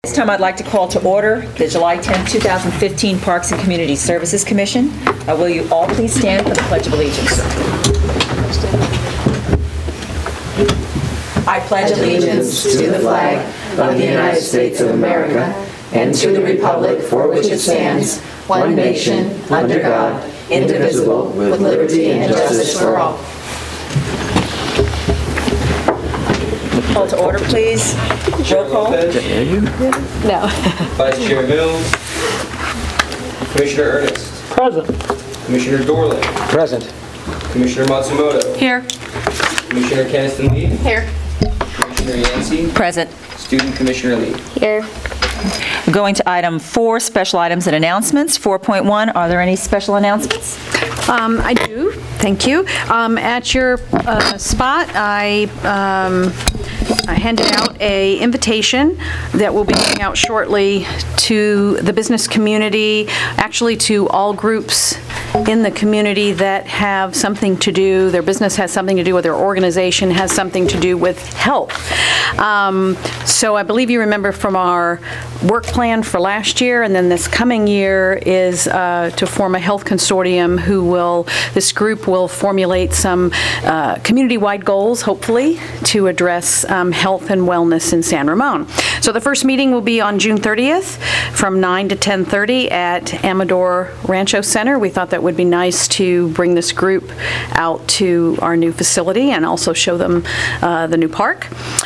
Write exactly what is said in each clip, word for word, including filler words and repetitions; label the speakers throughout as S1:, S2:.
S1: This time I'd like to call to order the July tenth, two thousand fifteen Parks and Community Services Commission. Uh, will you all please stand for the Pledge of Allegiance? I pledge allegiance to the flag of the United States of America and to the republic for which it stands, one nation, under God, indivisible, with liberty and justice for all. Call to order, please. Roll call.
S2: No.
S3: Vice Chair Mills. Commissioner Ernest.
S4: Present.
S3: Commissioner Dorland.
S4: Present.
S3: Commissioner Matsumoto.
S2: Here.
S3: Commissioner Keniston Lee.
S2: Here.
S3: Commissioner Yancey.
S1: Present.
S3: Student Commissioner Lee.
S2: Here.
S1: Going to item four, special items and announcements. four point one, are there any special announcements?
S2: Um, I do, thank you. Um, At your uh, spot, I um, I handed out a invitation that will be going out shortly to the business community, actually to all groups in the community that have something to do, their business has something to do with their organization, has something to do with health. Um, So I believe you remember from our work plan for last year, and then this coming year is uh, to form a health consortium who will, this group will formulate some uh, community-wide goals, hopefully, to address um, health and wellness in San Ramon. So the first meeting will be on June thirtieth from nine to ten thirty at Amador Rancho Center. We thought that would be nice to bring this group out to our new facility and also show them uh, the new park.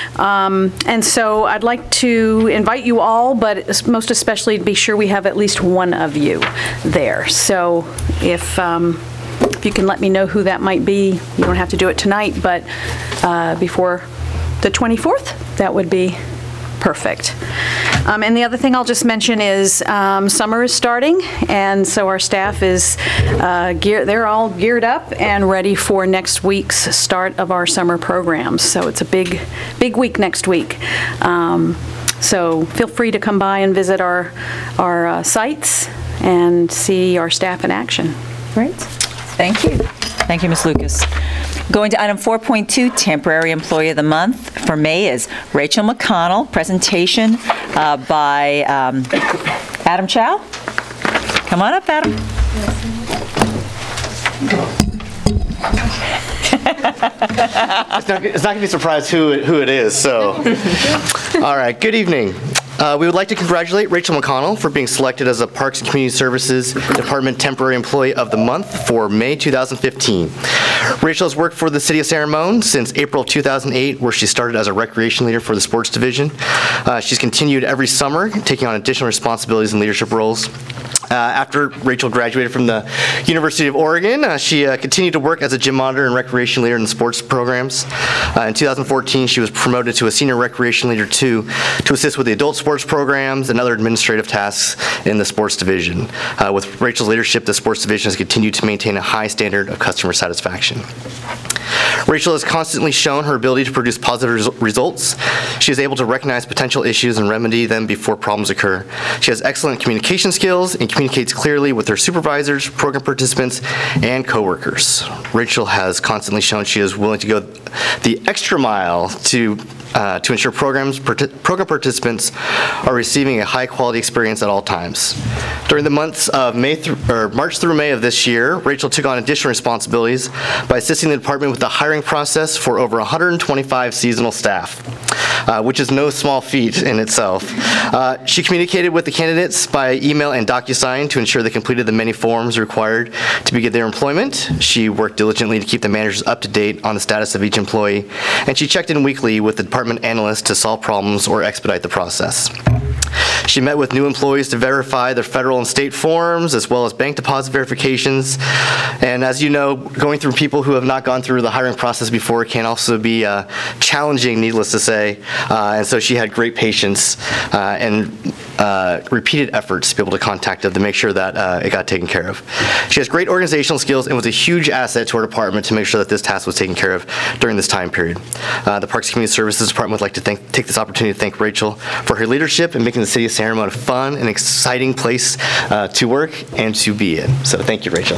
S2: Um, and so I'd like to invite you all, but most especially to be sure we have at least one of you there. So if, um, if you can let me know who that might be, you don't have to do it tonight, but uh, before the twenty-fourth, that would be perfect. Um, and the other thing I'll just mention is um, summer is starting, and so our staff is uh, gear, they're all geared up and ready for next week's start of our summer programs. So it's a big, big week next week. Um, so feel free to come by and visit our, our uh, sites and see our staff in action.
S1: Great. Thank you. Thank you, Miz Lucas. Going to item four point two, Temporary Employee of the Month for May is Rachel McConnell. Presentation uh, by um, Adam Chow. Come on up, Adam.
S5: It's not, it's not going to be a surprise who it, who it is, so. All right, good evening. Uh, we would like to congratulate Rachel McConnell for being selected as a Parks and Community Services Department Temporary Employee of the Month for May two thousand fifteen. Rachel has worked for the City of San Ramon since April of two thousand eight, where she started as a recreation leader for the sports division. Uh, she's continued every summer, taking on additional responsibilities and leadership roles. Uh, after Rachel graduated from the University of Oregon, uh, she uh, continued to work as a gym monitor and recreation leader in the sports programs. Uh, in two thousand fourteen, she was promoted to a senior recreation leader two to assist with the adult sports programs and other administrative tasks in the sports division. Uh, with Rachel's leadership, the sports division has continued to maintain a high standard of customer satisfaction. Rachel has constantly shown her ability to produce positive res- results. She is able to recognize potential issues and remedy them before problems occur. She has excellent communication skills and communicates clearly with her supervisors, program participants, and coworkers. Rachel has constantly shown she is willing to go the extra mile to uh, to ensure programs part- program participants are receiving a high-quality experience at all times. During the months of May th- or March through May of this year, Rachel took on additional responsibilities by assisting the department with the hiring process for over one hundred twenty-five seasonal staff, uh, which is no small feat in itself. Uh, she communicated with the candidates by email and DocuSign to ensure they completed the many forms required to begin their employment. She worked diligently to keep the managers up to date on the status of each employee, and she checked in weekly with the department analyst to solve problems or expedite the process. She met with new employees to verify their federal and state forms, as well as bank deposit verifications. And as you know, going through people who have not gone through the hiring process before can also be uh, challenging, needless to say. Uh, and so she had great patience uh, and uh, repeated efforts to be able to contact them to make sure that uh, it got taken care of. She has great organizational skills and was a huge asset to our department to make sure that this task was taken care of during this time period. Uh, the Parks and Community Services Department would like to thank, take this opportunity to thank Rachel for her leadership in making the City of San Ramon a fun and exciting place uh, to work and to be in. So thank you, Rachel.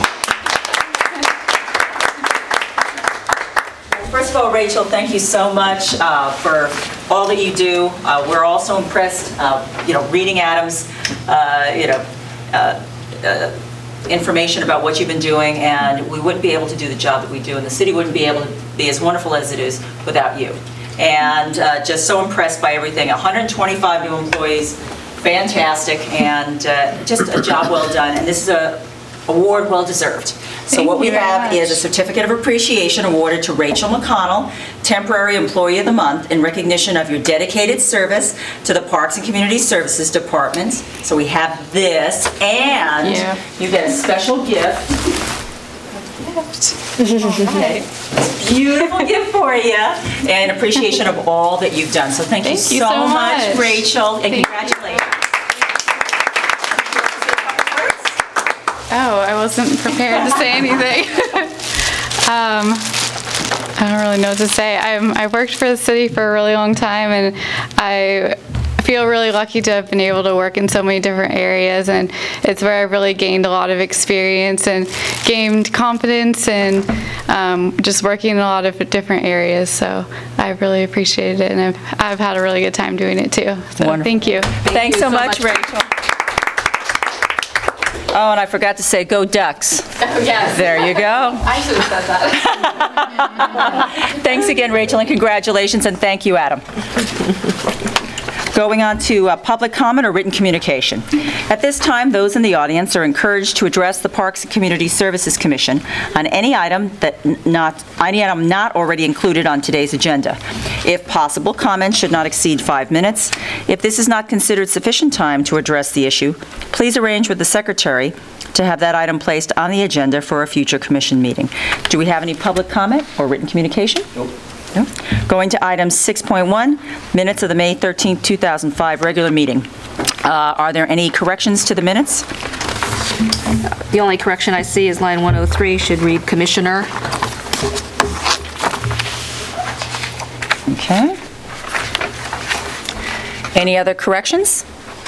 S1: First of all, Rachel, thank you so much uh, for all that you do. Uh, We're also impressed, uh, you know, reading Adam's, uh, you know, uh, uh, information about what you've been doing, and we wouldn't be able to do the job that we do, and the city wouldn't be able to be as wonderful as it is without you. And uh, just so impressed by everything. one hundred twenty-five new employees, fantastic, and uh, just a job well done. And this is a award well deserved. So
S4: Thank
S1: what we
S4: you very
S1: have is a
S4: much.
S1: certificate of appreciation awarded to Rachel McConnell, Temporary Employee of the Month, in recognition of your dedicated service to the Parks and Community Services Department. So we have this, and
S4: Yeah.
S1: you get a special gift. Okay. Beautiful gift for you, and appreciation of all that you've done. So thank,
S4: Thank you
S1: so,
S4: so
S1: much,
S4: much.
S1: Rachel, and
S4: Thank you.
S1: congratulations.
S4: Oh, I wasn't prepared to say anything. um, I don't really know what to say. I'm, I worked for the city for a really long time, and I feel really lucky to have been able to work in so many different areas, and it's where I really gained a lot of experience and gained confidence, and um, just working in a lot of different areas. So I really appreciated it, and I've, I've had a really good time doing it too. So
S1: Wonderful.
S4: thank you.
S1: Thanks
S2: you
S1: so
S2: so
S1: much,
S2: much.
S1: Rachel. Oh, and I forgot to say, go Ducks.
S4: Oh, yes.
S1: There you go.
S4: I should have said that.
S1: Thanks again, Rachel, and congratulations, and thank you, Adam. Going on to uh, public comment or written communication. At this time, those in the audience are encouraged to address the Parks and Community Services Commission on any item that n- not any item not already included on today's agenda. If possible, comments should not exceed five minutes. If this is not considered sufficient time to address the issue, please arrange with the secretary to have that item placed on the agenda for a future commission meeting. Do we have any public comment or written communication?
S3: Nope.
S1: No. Going to item six point one, minutes of the May thirteenth, two thousand five regular meeting. Uh, Are there any corrections to the minutes?
S6: The only correction I see is line one oh three should read Commissioner.
S1: Okay. Any other corrections?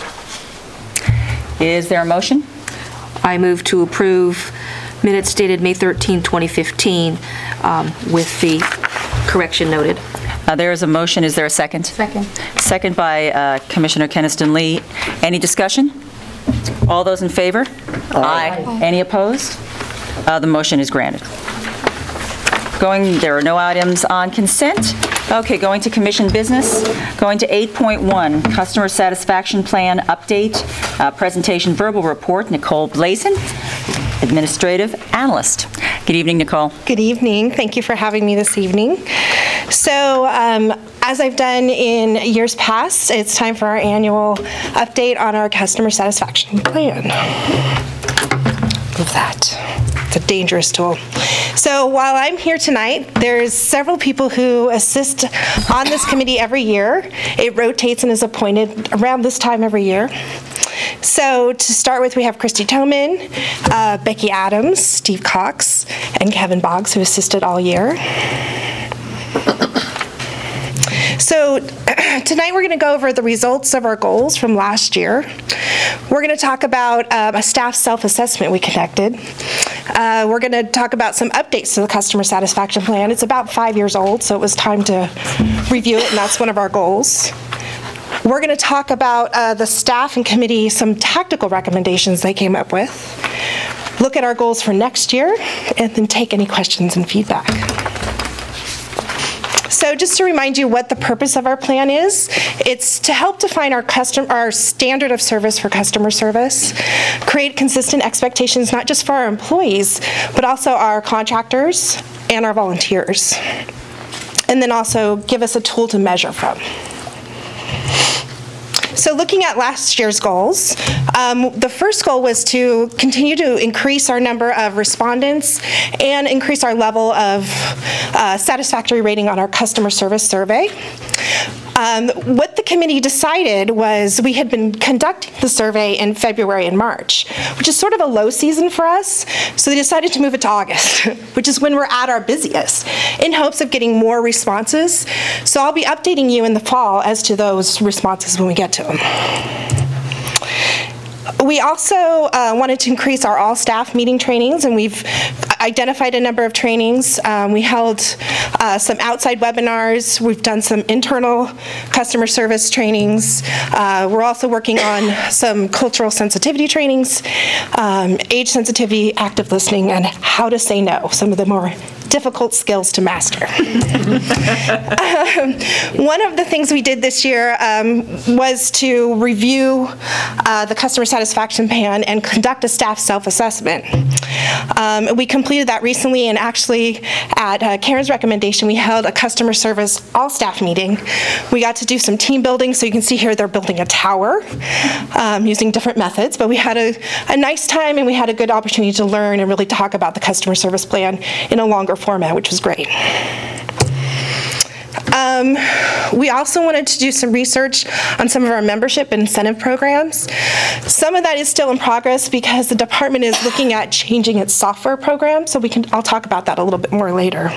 S1: Is there a motion?
S6: I move to approve minutes dated May thirteenth, twenty fifteen, um, with the correction noted.
S1: Uh, There is a motion. Is there a second?
S4: Second.
S1: Second by uh, Commissioner Keniston Lee. Any discussion? All those in favor? Aye. Any opposed? Uh, The motion is granted. Going, there are no items on consent. Okay, going to commission business. Going to eight point one, Customer Satisfaction Plan Update, uh, Presentation Verbal Report, Nicole Blazen, Administrative Analyst. Good evening, Nicole.
S7: Good evening. Thank you for having me this evening. So, um, as I've done in years past, it's time for our annual update on our customer satisfaction plan. Move that. It's a dangerous tool. So while I'm here tonight, there's several people who assist on this committee every year. It rotates and is appointed around this time every year. So to start with, we have Christy Toman, uh, Becky Adams, Steve Cox, and Kevin Boggs, who assisted all year. So tonight we're going to go over the results of our goals from last year. We're going to talk about um, a staff self-assessment we conducted. Uh, we're going to talk about some updates to the customer satisfaction plan. It's about five years old, so it was time to review it, and that's one of our goals. We're going to talk about uh, the staff and committee, some tactical recommendations they came up with, look at our goals for next year, and then take any questions and feedback. So just to remind you what the purpose of our plan is, it's to help define our custom, our standard of service for customer service, create consistent expectations not just for our employees, but also our contractors and our volunteers, and then also give us a tool to measure from. So looking at last year's goals, um, the first goal was to continue to increase our number of respondents and increase our level of uh, satisfactory rating on our customer service survey. Um, what the committee decided was we had been conducting the survey in February and March, which is sort of a low season for us, so they decided to move it to August, which is when we're at our busiest, in hopes of getting more responses. So I'll be updating you in the fall as to those responses when we get to them. We also uh, wanted to increase our all-staff meeting trainings, and we've identified a number of trainings. Um, we held uh, some outside webinars. We've done some internal customer service trainings. Uh, we're also working on some cultural sensitivity trainings, um, age sensitivity, active listening, and how to say no, some of the more difficult skills to master. um, one of the things we did this year um, was to review uh, the customer satisfaction plan and conduct a staff self-assessment. Um, we completed that recently, and actually at uh, Karen's recommendation, we held a customer service all-staff meeting. We got to do some team building, so you can see here they're building a tower um, using different methods, but we had a, a nice time, and we had a good opportunity to learn and really talk about the customer service plan in a longer format, which was great. Um, we also wanted to do some research on some of our membership and incentive programs. Some of that is still in progress because the department is looking at changing its software program, so we can, I'll talk about that a little bit more later.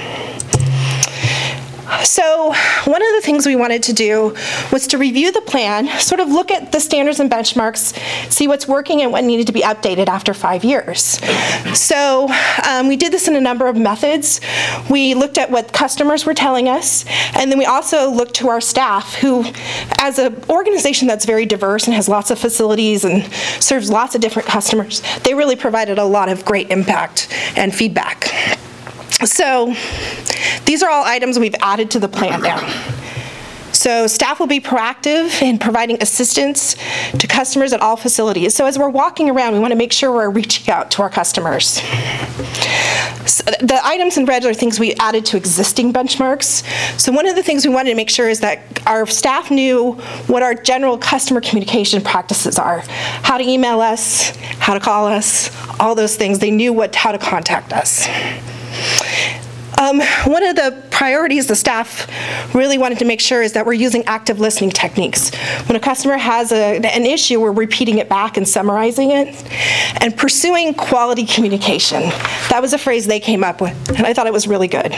S7: So one of the things we wanted to do was to review the plan, sort of look at the standards and benchmarks, see what's working and what needed to be updated after five years. So um, we did this in a number of methods. We looked at what customers were telling us, and then we also looked to our staff who, as an organization that's very diverse and has lots of facilities and serves lots of different customers, they really provided a lot of great impact and feedback. So these are all items we've added to the plan now. So staff will be proactive in providing assistance to customers at all facilities. So as we're walking around, we want to make sure we're reaching out to our customers. So the items in red are things we added to existing benchmarks. So one of the things we wanted to make sure is that our staff knew what our general customer communication practices are, how to email us, how to call us, all those things. They knew what how to contact us. Um, one of the priorities the staff really wanted to make sure is that we're using active listening techniques. When a customer has a, an issue, we're repeating it back and summarizing it, and pursuing quality communication. That was a phrase they came up with, and I thought it was really good.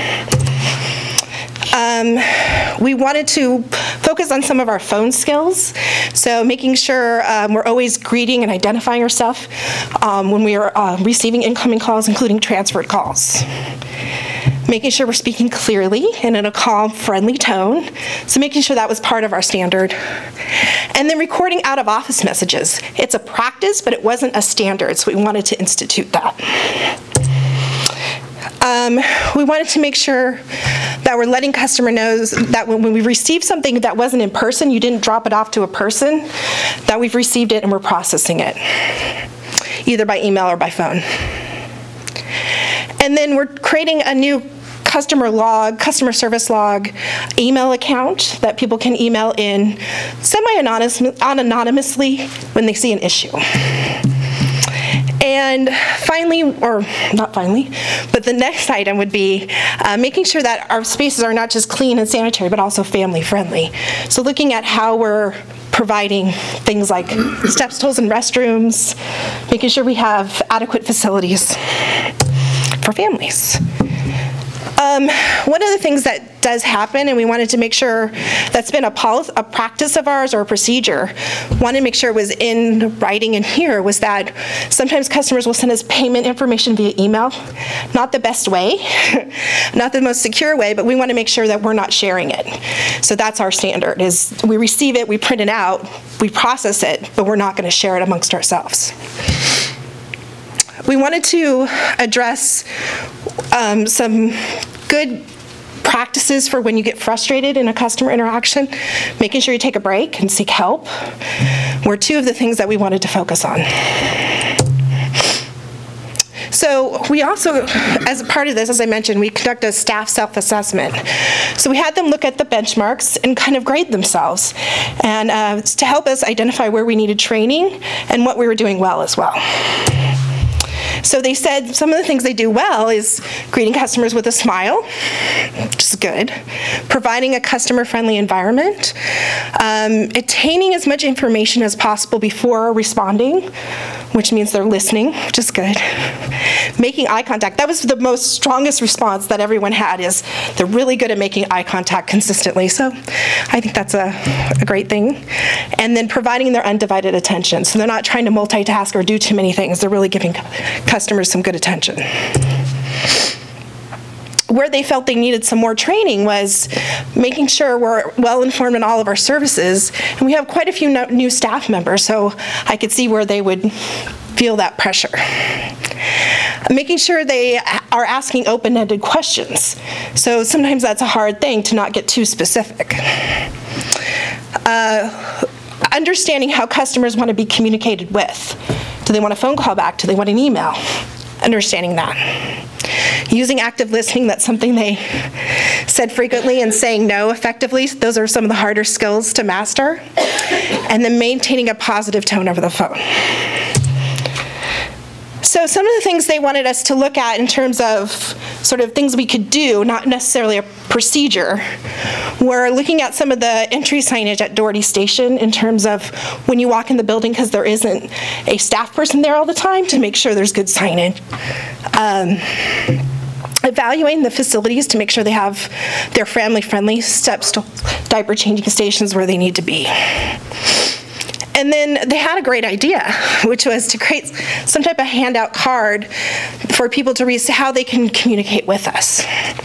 S7: Um, we wanted to focus on some of our phone skills, so making sure um, we're always greeting and identifying ourselves um, when we are uh, receiving incoming calls, including transferred calls. Making sure we're speaking clearly and in a calm, friendly tone, so making sure that was part of our standard. And then recording out-of-office messages. It's a practice, but it wasn't a standard, so we wanted to institute that. Um, we wanted to make sure that we're letting customer knows that when, when we receive something that wasn't in person, you didn't drop it off to a person, that we've received it and we're processing it, either by email or by phone. And then we're creating a new customer log, customer service log email account that people can email in semi-anonymously when they see an issue. And finally, or not finally, but the next item would be uh, making sure that our spaces are not just clean and sanitary, but also family friendly. So looking at how we're providing things like step stools and restrooms, making sure we have adequate facilities for families. Um, one of the things that does happen, and we wanted to make sure that's been a, policy, a practice of ours or a procedure, wanted to make sure it was in writing in here, was that sometimes customers will send us payment information via email. Not the best way, not the most secure way, but we want to make sure that we're not sharing it. So that's our standard, is we receive it, we print it out, we process it, but we're not going to share it amongst ourselves. We wanted to address um, some good practices for when you get frustrated in a customer interaction, making sure you take a break and seek help, were two of the things that we wanted to focus on. So we also, as a part of this, as I mentioned, we conduct a staff self-assessment. So we had them look at the benchmarks and kind of grade themselves, and uh, to help us identify where we needed training and what we were doing well as well. So they said some of the things they do well is greeting customers with a smile, which is good, providing a customer-friendly environment, um, attaining as much information as possible before responding, which means they're listening, which is good, making eye contact. That was the most strongest response that everyone had, is they're really good at making eye contact consistently. So I think that's a, a great thing. And then providing their undivided attention. So they're not trying to multitask or do too many things. They're really giving customers some good attention. Where they felt they needed some more training was making sure we're well informed in all of our services. And we have quite a few no- new staff members, so I could see where they would feel that pressure. Making sure they are asking open-ended questions. So sometimes that's a hard thing, to not get too specific. Uh, understanding how customers want to be communicated with. Do they want a phone call back? Do they want an email? Understanding that. Using active listening, that's something they said frequently, and saying no effectively. Those are some of the harder skills to master. And then maintaining a positive tone over the phone. So some of the things they wanted us to look at in terms of sort of things we could do, not necessarily a procedure, were looking at some of the entry signage at Doherty Station in terms of when you walk in the building, because there isn't a staff person there all the time, to make sure there's good signage. Um, evaluating the facilities to make sure they have their family-friendly steps to diaper changing stations where they need to be. And then they had a great idea, which was to create some type of handout card for people to read how they can communicate with us.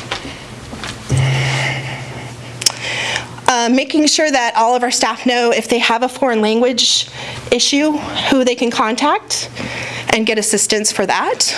S7: Uh, making sure that all of our staff know if they have a foreign language issue, who they can contact and get assistance for that.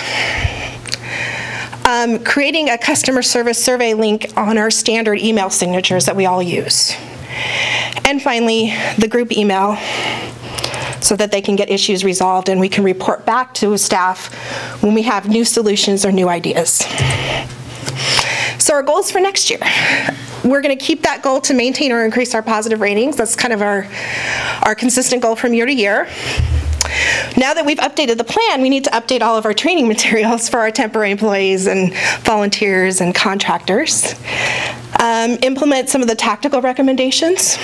S7: Um, creating a customer service survey link on our standard email signatures that we all use. And finally, the group email, so that they can get issues resolved and we can report back to staff when we have new solutions or new ideas. So our goals for next year. We're going to keep that goal to maintain or increase our positive ratings. That's kind of our, our consistent goal from year to year. Now that we've updated the plan, we need to update all of our training materials for our temporary employees and volunteers and contractors. Um, implement some of the tactical recommendations.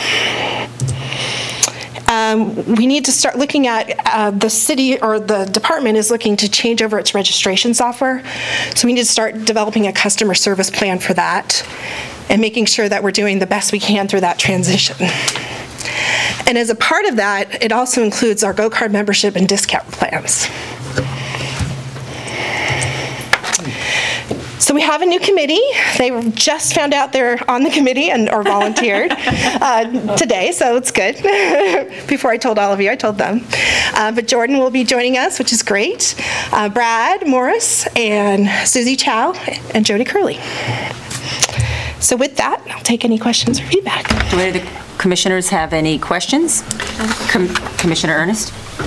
S7: Um, we need to start looking at, uh, the city or the department is looking to change over its registration software. So we need to start developing a customer service plan for that and making sure that we're doing the best we can through that transition. And as a part of that, it also includes our Go Card membership and discount plans. So we have a new committee. They just found out they're on the committee and or volunteered uh, today, so it's good. Before I told all of you, I told them. Uh, but Jordan will be joining us, which is great. Uh, Brad Morris and Susie Chow and Jody Curley. So with that, I'll take any questions or feedback.
S1: Do any of the commissioners have any questions? Com- Commissioner Ernest?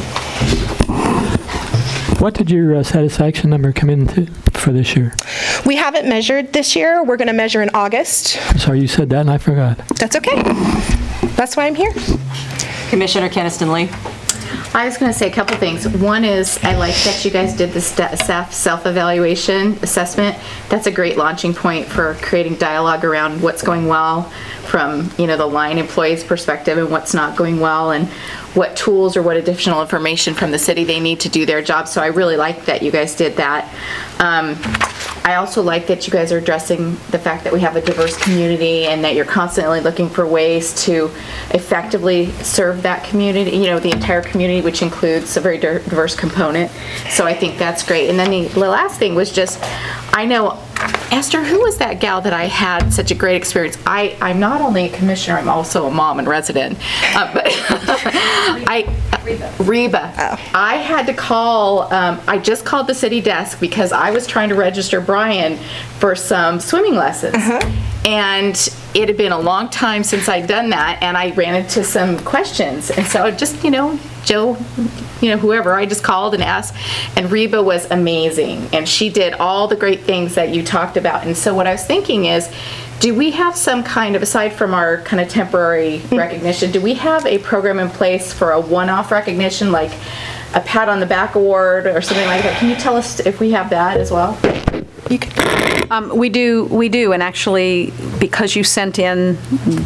S8: What did your uh, satisfaction number come in to for this year?
S7: We haven't measured this year. We're going to measure in August.
S8: I'm sorry, you said that and I forgot.
S7: That's okay. That's why I'm here.
S1: Commissioner Keniston Lee?
S9: I was going to say a couple things. One is I like that you guys did the sta- staff self-evaluation assessment. That's a great launching point for creating dialogue around what's going well from, you know, the line employee's perspective and what's not going well and what tools or what additional information from the city they need to do their job. So I really like that you guys did that. Um, I also like that you guys are addressing the fact that we have a diverse community and that you're constantly looking for ways to effectively serve that community, you know, the entire community, which includes a very diverse component. So I think that's great. And then the, the last thing was just, I know, Esther, who was that gal that I had such a great experience? I, I'm not only a commissioner, I'm also a mom and resident. Uh, but I, Reba. Reba.
S7: Oh.
S9: I had to call, um, I just called the city desk because I was trying to register Brian for some swimming lessons. Uh-huh. And it had been a long time since I'd done that, and I ran into some questions. And so just, you know, Joe, you know, whoever, I just called and asked, and Reba was amazing. And she did all the great things that you talked about. And so what I was thinking is, do we have some kind of, aside from our kind of temporary recognition, do we have a program in place for a one-off recognition, like a pat on the back award or something like that. Can you tell us if we have that as well?
S2: You can, um, we do, we do, and actually, because you sent in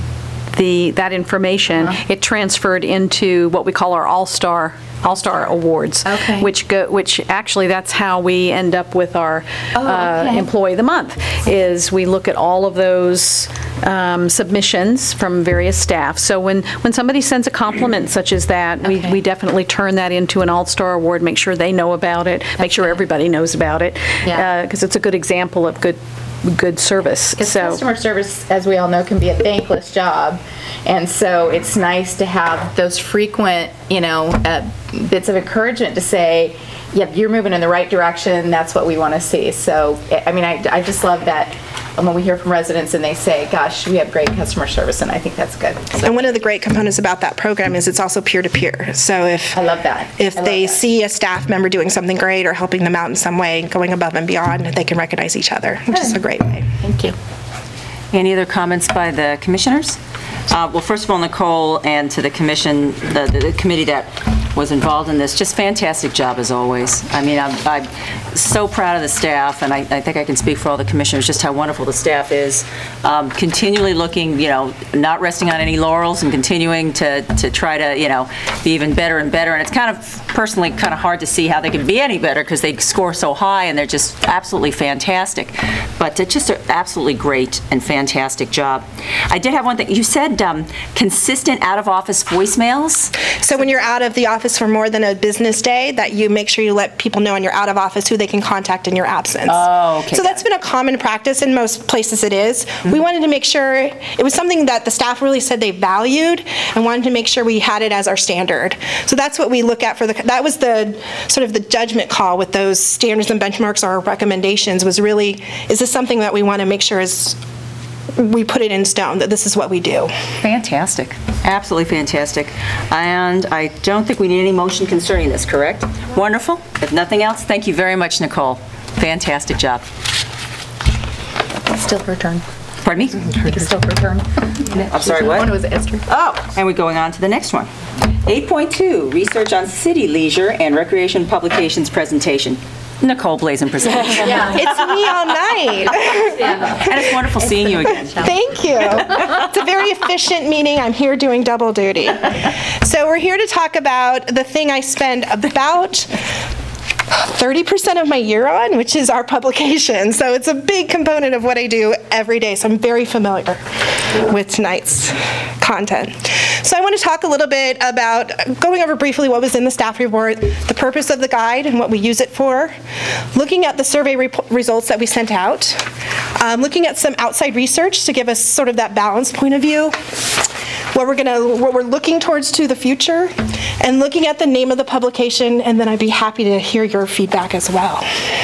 S2: the, that information, it transferred into what we call our All-Star, All-Star Awards.
S9: Okay.
S2: Which go, which actually, that's how we end up with our
S9: Oh,
S2: uh,
S9: okay.
S2: Employee of the Month, is we look at all of those um, submissions from various staff. So when, when somebody sends a compliment such as that, we,
S9: Okay.
S2: we definitely turn that into an All-Star Award, make sure they know about it, make sure everybody knows about it.
S9: Yeah.
S2: Because it's a good example of good, good service.
S9: Because
S2: So,
S9: customer service, as we all know, can be a thankless job. And so it's nice to have those frequent, you know, uh, bits of encouragement to say, yeah, you're moving in the right direction, that's what we want to see. So, I I mean, I, I just love that when we hear from residents and they say, gosh, we have great customer service, and I think that's good. So,
S7: And one of the great components about that program is it's also peer-to-peer. So if
S9: I love that.
S7: if
S9: I love
S7: they
S9: that.
S7: see a staff member doing something great or helping them out in some way, going above and beyond, they can recognize each other, which is a great way.
S9: Thank you.
S1: Any other comments by the commissioners? Uh, Well, first of all, Nicole, and to the commission, the the committee that was involved in this, just fantastic job as always. I mean, I'm I'm so proud of the staff, and I I think I can speak for all the commissioners, just how wonderful the staff is. Um, Continually looking, you know, not resting on any laurels and continuing to to try to, you know, be even better and better. And it's kind of, personally, kind of hard to see how they can be any better because they score so high and they're just absolutely fantastic. But it's just an absolutely great and fantastic job. I did have one thing. You said um, consistent out-of-office voicemails?
S7: So when you're out of the office for more than a business day, that you make sure you let people know when you're out of office who they can contact in your absence.
S1: Oh, okay,
S7: So
S1: got
S7: that's been a common practice in most places it is.
S1: Mm-hmm.
S7: We wanted to make sure, it was something that the staff really said they valued and wanted to make sure we had it as our standard. So that's what we look at for the, that was the, sort of the judgment call with those standards and benchmarks or recommendations was really, is this something that we want to make sure is, we put it in stone, that this is what we do.
S1: Fantastic. Absolutely fantastic. And I don't think we need any motion concerning this, correct? Wonderful. If nothing else, thank you very much, Nicole. Fantastic job.
S9: Still her turn.
S1: Pardon me?
S9: I think it's still her turn.
S1: I'm sorry, what?
S9: One was Esther.
S1: Oh, and we're going on to the next one. eight point two, research on city leisure and recreation publications presentation. Nicole Blazen presentation.
S7: It's me all night.
S1: And it's wonderful seeing you again.
S7: Thank you. It's a very efficient meeting. I'm here doing double duty. So we're here to talk about the thing I spend about thirty percent of my year on, which is our publication. So it's a big component of what I do every day. So I'm very familiar with tonight's content. So I want to talk a little bit about going over briefly what was in the staff report, the purpose of the guide and what we use it for, looking at the survey rep- results that we sent out, um, looking at some outside research to give us sort of that balanced point of view, what we're gonna, what we're looking towards to the future, and looking at the name of the publication, and then I'd be happy to hear your feedback as well.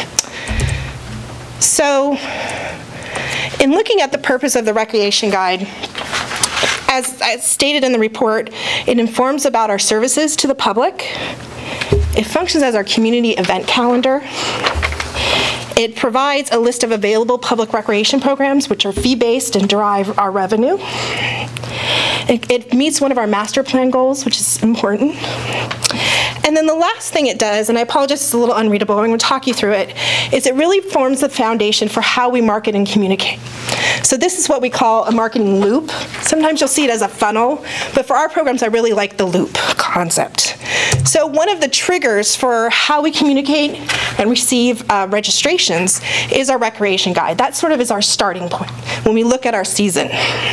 S7: So, in looking at the purpose of the recreation guide, as, as stated in the report, it informs about our services to the public. It functions as our community event calendar. It provides a list of available public recreation programs, which are fee-based and derive our revenue. It, it meets one of our master plan goals, which is important. And then the last thing it does, and I apologize, it's a little unreadable, I'm going to talk you through it, is it really forms the foundation for how we market and communicate. So this is what we call a marketing loop. Sometimes you'll see it as a funnel, but for our programs, I really like the loop concept. So one of the triggers for how we communicate and receive uh, registrations is our recreation guide. That sort of is our starting point when we look at our season.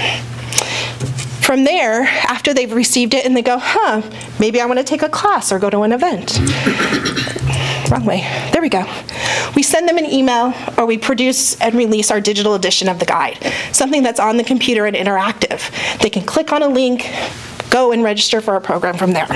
S7: From there, after they've received it and they go, huh, maybe I want to take a class or go to an event. Wrong way. There we go. We send them an email or we produce and release our digital edition of the guide, something that's on the computer and interactive. They can click on a link, go and register for a program from there.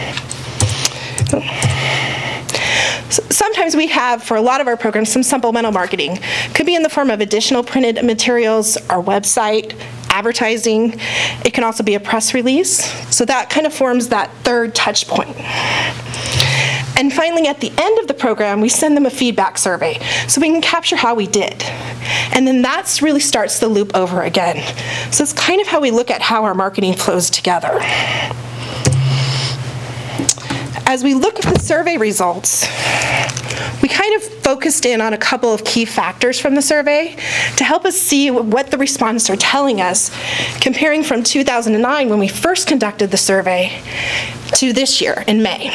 S7: Sometimes we have, for a lot of our programs, some supplemental marketing. Could be in the form of additional printed materials, our website, advertising. It can also be a press release. So that kind of forms that third touch point. And finally, at the end of the program, we send them a feedback survey so we can capture how we did. And then that really starts the loop over again. So it's kind of how we look at how our marketing flows together. as we look at the survey results, we kind of focused in on a couple of key factors from the survey to help us see what the respondents are telling us, comparing from two thousand nine, when we first conducted the survey, to this year in May.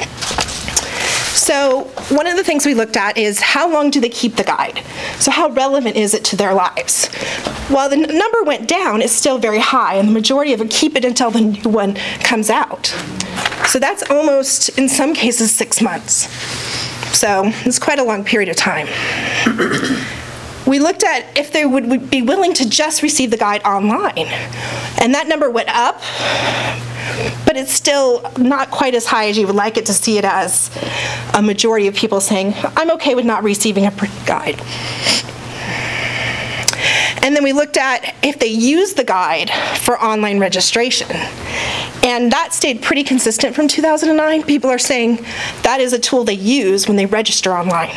S7: So one of the things we looked at is how long do they keep the guide? So how relevant is it to their lives? While the n- number went down, it's still very high, and the majority of it keep it until the new one comes out. So that's almost, in some cases, six months. So it's quite a long period of time. We looked at if they would would be willing to just receive the guide online, and that number went up, but it's still not quite as high as you would like it to see it as. A majority of people saying, I'm okay with not receiving a print guide. And then we looked at if they use the guide for online registration. And that stayed pretty consistent from two thousand nine. People are saying that is a tool they use when they register online.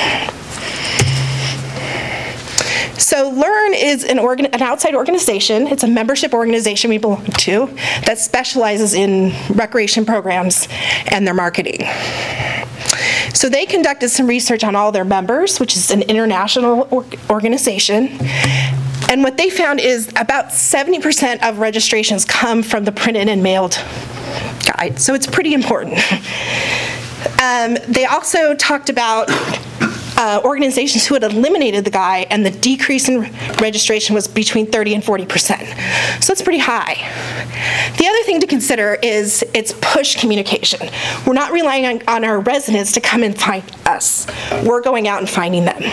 S7: So Learn is an, organ- an outside organization. It's a membership organization we belong to that specializes in recreation programs and their marketing. So they conducted some research on all their members, which is an international or- organization. And what they found is about seventy percent of registrations come from the printed and mailed guide. So it's pretty important. Um, they also talked about Uh, organizations who had eliminated the guide, and the decrease in registration was between thirty and forty percent. So that's pretty high. The other thing to consider is its push communication. We're not relying on, on our residents to come and find us. We're going out and finding them.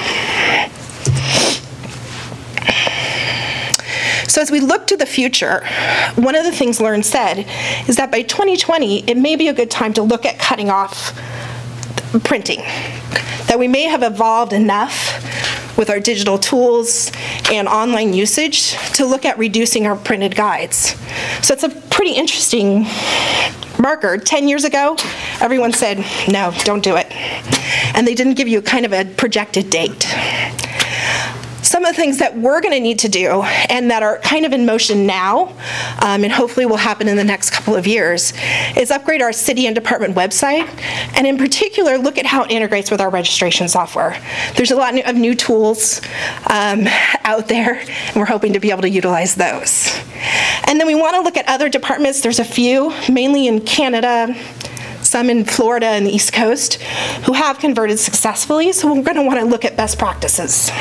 S7: So as we look to the future, one of the things Learn said is that by twenty twenty, it may be a good time to look at cutting off printing, that we may have evolved enough with our digital tools and online usage to look at reducing our printed guides. So it's a pretty interesting marker. Ten years ago, everyone said, no, don't do it. And they didn't give you kind of a projected date. Some of the things that we're going to need to do, and that are kind of in motion now, um, and hopefully will happen in the next couple of years, is upgrade our city and department website, and in particular, look at how it integrates with our registration software. There's a lot of new tools um, out there, and we're hoping to be able to utilize those. And then we want to look at other departments. There's a few, mainly in Canada, some in Florida and the East Coast, who have converted successfully, so we're going to want to look at best practices.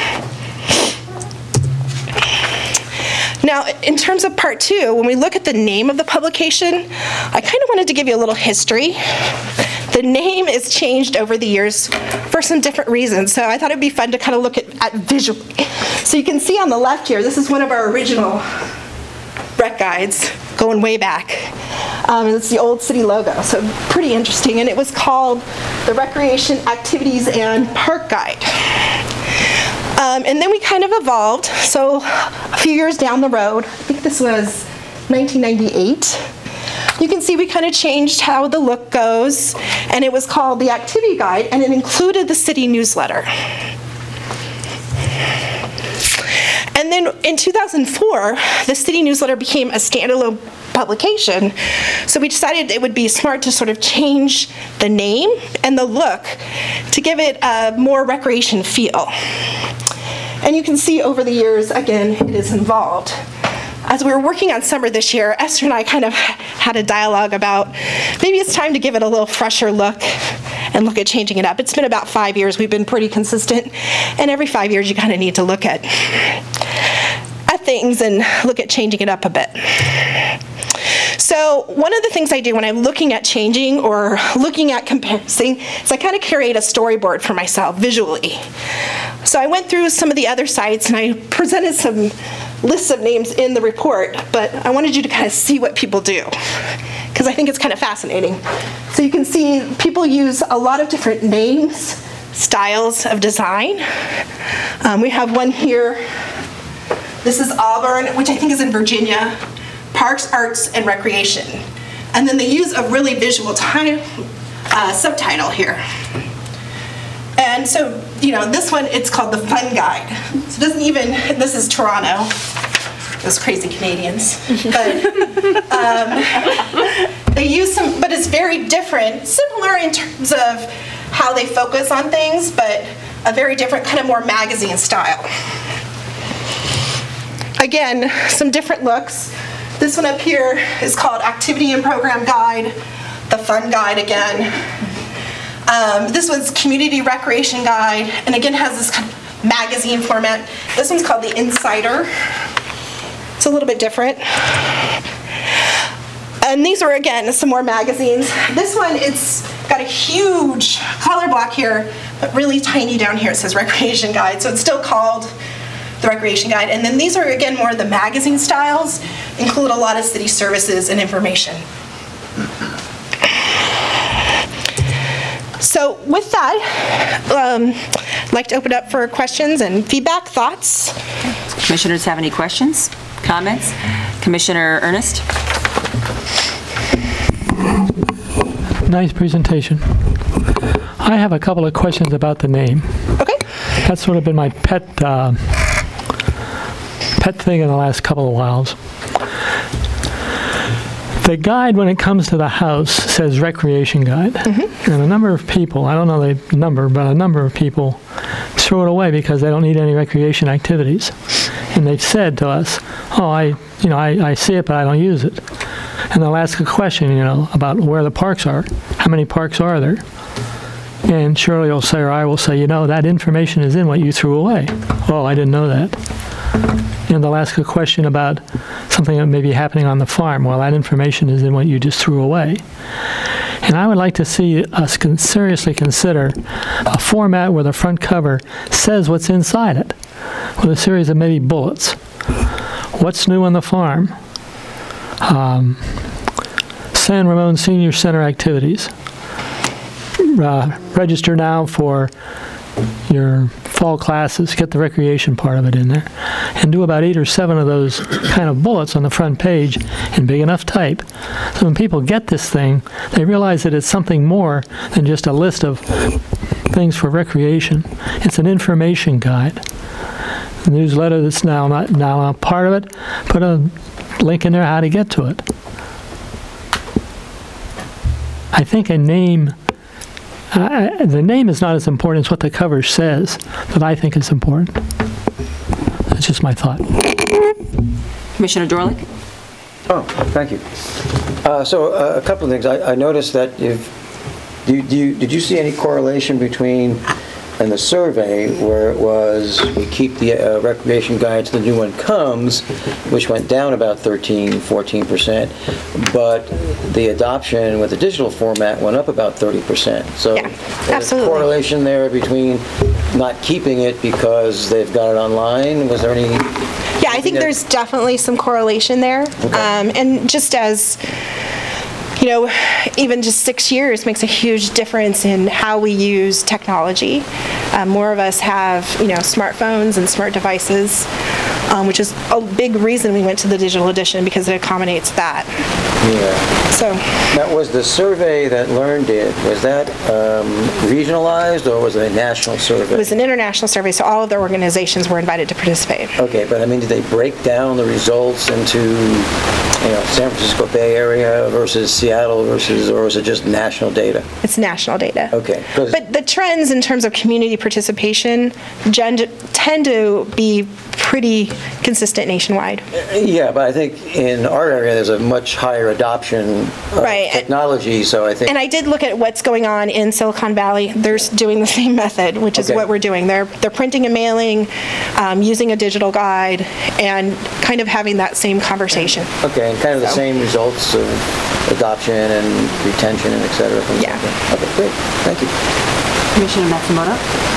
S7: Now, in terms of part two, when we look at the name of the publication, I kind of wanted to give you a little history. The name is changed over the years for some different reasons, so I thought it'd be fun to kind of look at, at visually. So you can see on the left here, this is one of our original rec guides, going way back. Um, it's the old city logo, so pretty interesting, and it was called the Recreation Activities and Park Guide. Um, and then we kind of evolved. So a few years down the road, I think this was nineteen ninety-eight, you can see we kind of changed how the look goes, and it was called the Activity Guide, and it included the city newsletter. And then in two thousand four, the city newsletter became a standalone publication, so we decided it would be smart to sort of change the name and the look to give it a more recreation feel. And you can see over the years, again, it is involved. As we were working on summer this year, Esther and I kind of had a dialogue about maybe it's time to give it a little fresher look and look at changing it up. It's been about five years. We've been pretty consistent, and every five years you kind of need to look at, at things and look at changing it up a bit. So one of the things I do when I'm looking at changing or looking at comparing is I kind of create a storyboard for myself visually. So I went through some of the other sites and I presented some lists of names in the report, but I wanted you to kind of see what people do, because I think it's kind of fascinating. So you can see people use a lot of different names, styles of design. Um, we have one here. This is Auburn, which I think is in Virginia. Parks, Arts, and Recreation. And then they use a really visual time, uh, subtitle here. And so, you know, this one, it's called the Fun Guide. So it doesn't even, this is Toronto. those crazy Canadians. But um, they use some, but it's very different, similar in terms of how they focus on things, but a very different kind of more magazine style. Again, some different looks. This one up here is called Activity and Program Guide, the Fun Guide again. Um, this one's Community Recreation Guide, and again has this kind of magazine format. This one's called the Insider. It's a little bit different. And these are, again, some more magazines. This one, it's got a huge color block here, but really tiny down here. It says Recreation Guide, so it's still called the Recreation Guide. And then these are, again, more the magazine styles, include a lot of city services and information. So with that, um, I'd like to open up for questions and feedback, thoughts.
S1: Commissioners have any questions, comments? Commissioner Ernest?
S8: Nice presentation. I have a couple of questions about the name.
S7: Okay.
S8: That's sort of been my pet uh, pet thing in the last couple of whiles. The guide, when it comes to the house, says Recreation Guide. Mm-hmm. And a number of people, I don't know the number, but a number of people throw it away because they don't need any recreation activities. And they've said to us, oh, I, you know, I, I see it, but I don't use it. And they'll ask a question, you know, about where the parks are. How many parks are there? And Shirley will say, or I will say, you know, that information is in what you threw away. Oh, I didn't know that. And they'll ask a question about something that may be happening on the farm. Well, that information is in what you just threw away. And I would like to see us con- seriously consider a format where the front cover says what's inside it, with a series of maybe bullets. What's new on the farm? Um, San Ramon Senior Center activities. Uh, register now for your fall classes, get the recreation part of it in there, and do about eight or seven of those kind of bullets on the front page in big enough type. So when people get this thing, they realize that it's something more than just a list of things for recreation. It's an information guide. The newsletter that's now not now a part of it, put a link in there how to get to it. I think a name, uh, the name is not as important as what the cover says, that I think is important. That's just my thought.
S1: Commissioner Dorlick?
S10: Oh, thank you. Uh, so uh, a couple of things. I, I noticed that you've, do you, do you, did you see any correlation between in the survey where it was we keep the uh, recreation guide till the new one comes, which went down about thirteen, fourteen percent, but the adoption with the digital format went up about thirty percent. So
S7: Yeah,
S10: there's
S7: absolutely.
S10: a correlation there between not keeping it because they've got it online. Was there any?
S7: Yeah, I think
S10: that-
S7: there's definitely some correlation there. Um, and just as, you know, even just six years makes a huge difference in how we use technology. Um, more of us have, you know, smartphones and smart devices, um, which is a big reason we went to the digital edition, because it accommodates that.
S10: Yeah.
S7: So,
S10: Now, was the survey that Learn did, was that um, regionalized or was it a national survey?
S7: it was an international survey, so all of the organizations were invited to participate.
S10: Okay, but I mean, did they break down the results into, you know, San Francisco Bay Area versus Seattle versus, or was it just national data?
S7: It's national data.
S10: Okay. 'cause-
S7: But the trends in terms of community participation gen- tend to be pretty consistent nationwide.
S10: Yeah, but I think in our area, there's a much higher adoption of
S7: Right.
S10: technology, so I think.
S7: And I did look at what's going on in Silicon Valley. They're s- doing the same method, which is
S10: Okay.
S7: what we're doing. They're they're printing and mailing, um, using a digital guide, and kind of having that same conversation.
S10: Okay, and kind of the
S7: So-
S10: same results of adoption and retention and et cetera. things like
S7: Yeah.
S10: that. Okay, great, thank you.
S1: Commissioner Matsumoto?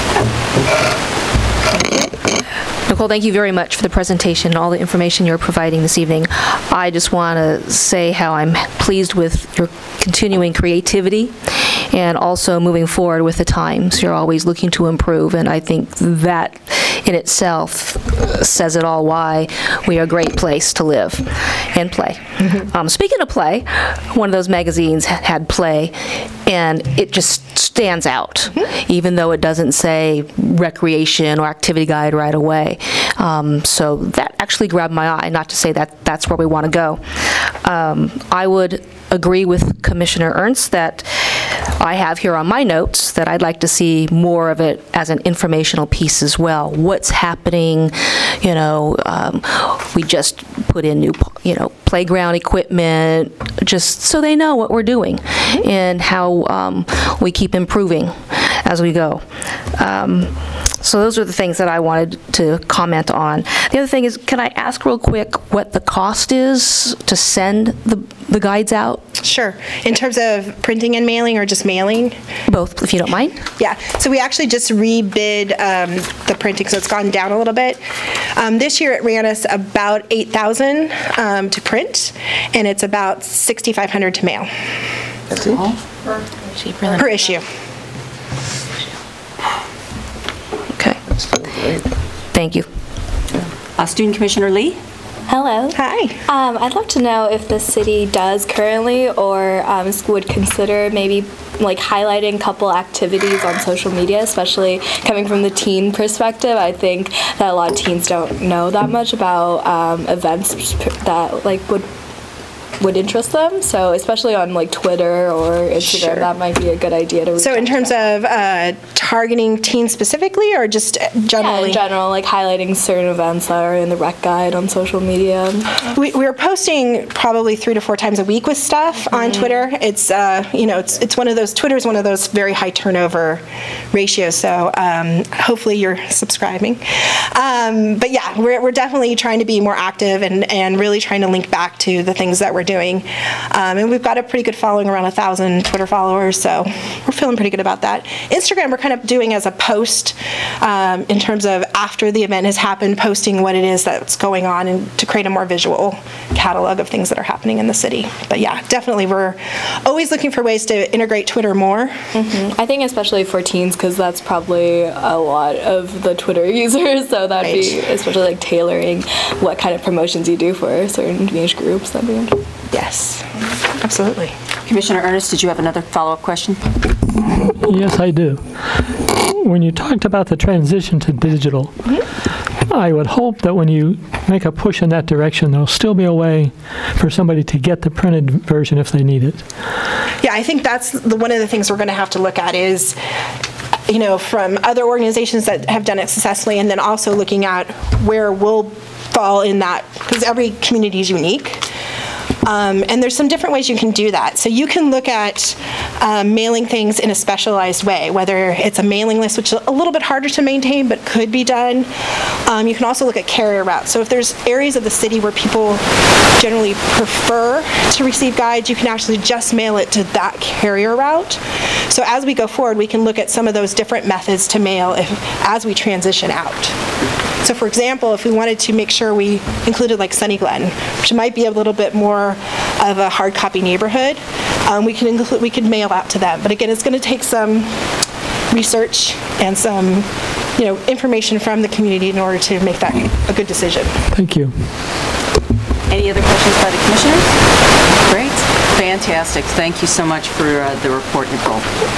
S6: Nicole, thank you very much for the presentation and all the information you're providing this evening. I just want to say how I'm pleased with your continuing creativity and also moving forward with the times. You're always looking to improve, and I think that in itself uh, says it all why we are a great place to live and play. Um, speaking of play, one of those magazines ha- had play, and it just stands out, even though it doesn't say recreation or activity guide right away. Um, so that actually grabbed my eye, not to say that that's where we want to go. Um, I would agree with Commissioner Ernst that I have here on my notes that I'd like to see more of it as an informational piece as well. What's happening, you know, um, we just put in new, you know, playground equipment, just so they know what we're doing and how um, we keep improving as we go. Um, So those are the things that I wanted to comment on. The other thing is, can I ask real quick what the cost is to send the, the guides out?
S7: Sure. In terms of printing and mailing, or just mailing?
S6: Both, if you don't mind.
S7: Yeah. So we actually just rebid um, the printing, so it's gone down a little bit. Um, this year it ran us about eight thousand um, to print, and it's about sixty-five hundred to mail.
S10: That's it?
S7: Per issue.
S6: Okay. Thank you.
S1: Uh, Student Commissioner Lee?
S11: Hello.
S7: Hi.
S11: Um, I'd love to know if the city does currently or um, would consider maybe like highlighting a couple activities on social media, especially coming from the teen perspective. I think that a lot of teens don't know that much about um, events that like would would interest them. So especially on like Twitter or Instagram,
S7: Sure.
S11: that might be a good idea to reach
S7: So in
S11: out
S7: terms
S11: to them.
S7: of uh, targeting teens specifically, or just
S11: Yeah,
S7: generally?
S11: in general, like highlighting certain events that are in the rec guide on social media.
S7: We, we're posting probably three to four times a week with stuff on Twitter. It's, uh, you know, it's it's one of those, Twitter's one of those very high turnover ratios, so um, hopefully you're subscribing. Um, but yeah, we're, we're definitely trying to be more active and, and really trying to link back to the things that we're doing. Um, and we've got a pretty good following, around a thousand Twitter followers, so we're feeling pretty good about that. Instagram, we're kind of doing as a post um, in terms of after the event has happened, posting what it is that's going on and to create a more visual catalog of things that are happening in the city. But yeah, definitely we're always looking for ways to integrate Twitter more.
S11: Mm-hmm. I think especially for teens, because that's probably a lot of the Twitter users, so that'd be
S7: Right.
S11: especially like tailoring what kind of promotions you do for certain age groups. That'd be interesting.
S7: Yes, absolutely.
S1: Commissioner Ernest, did you have another follow-up question?
S8: Yes, I do. When you talked about the transition to digital, I would hope that when you make a push in that direction, there'll still be a way for somebody to get the printed version if they need it.
S7: Yeah, I think that's the, one of the things we're going to have to look at is, you know, from other organizations that have done it successfully, and then also looking at where we'll fall in that, because every community is unique. Um, and there's some different ways you can do that. So you can look at um, mailing things in a specialized way, whether it's a mailing list, which is a little bit harder to maintain, but could be done. Um, you can also look at carrier routes. So if there's areas of the city where people generally prefer to receive guides, you can actually just mail it to that carrier route. So as we go forward, we can look at some of those different methods to mail if, as we transition out. So for example, if we wanted to make sure we included like Sunny Glen, which might be a little bit more of a hard copy neighborhood, um, we can include, we could mail out to them. But again, it's going to take some research and some, you know, information from the community in order to make that a good decision.
S8: Thank you.
S1: Any other questions by the commissioners? Great, fantastic. Thank you so much for uh, the report, Nicole.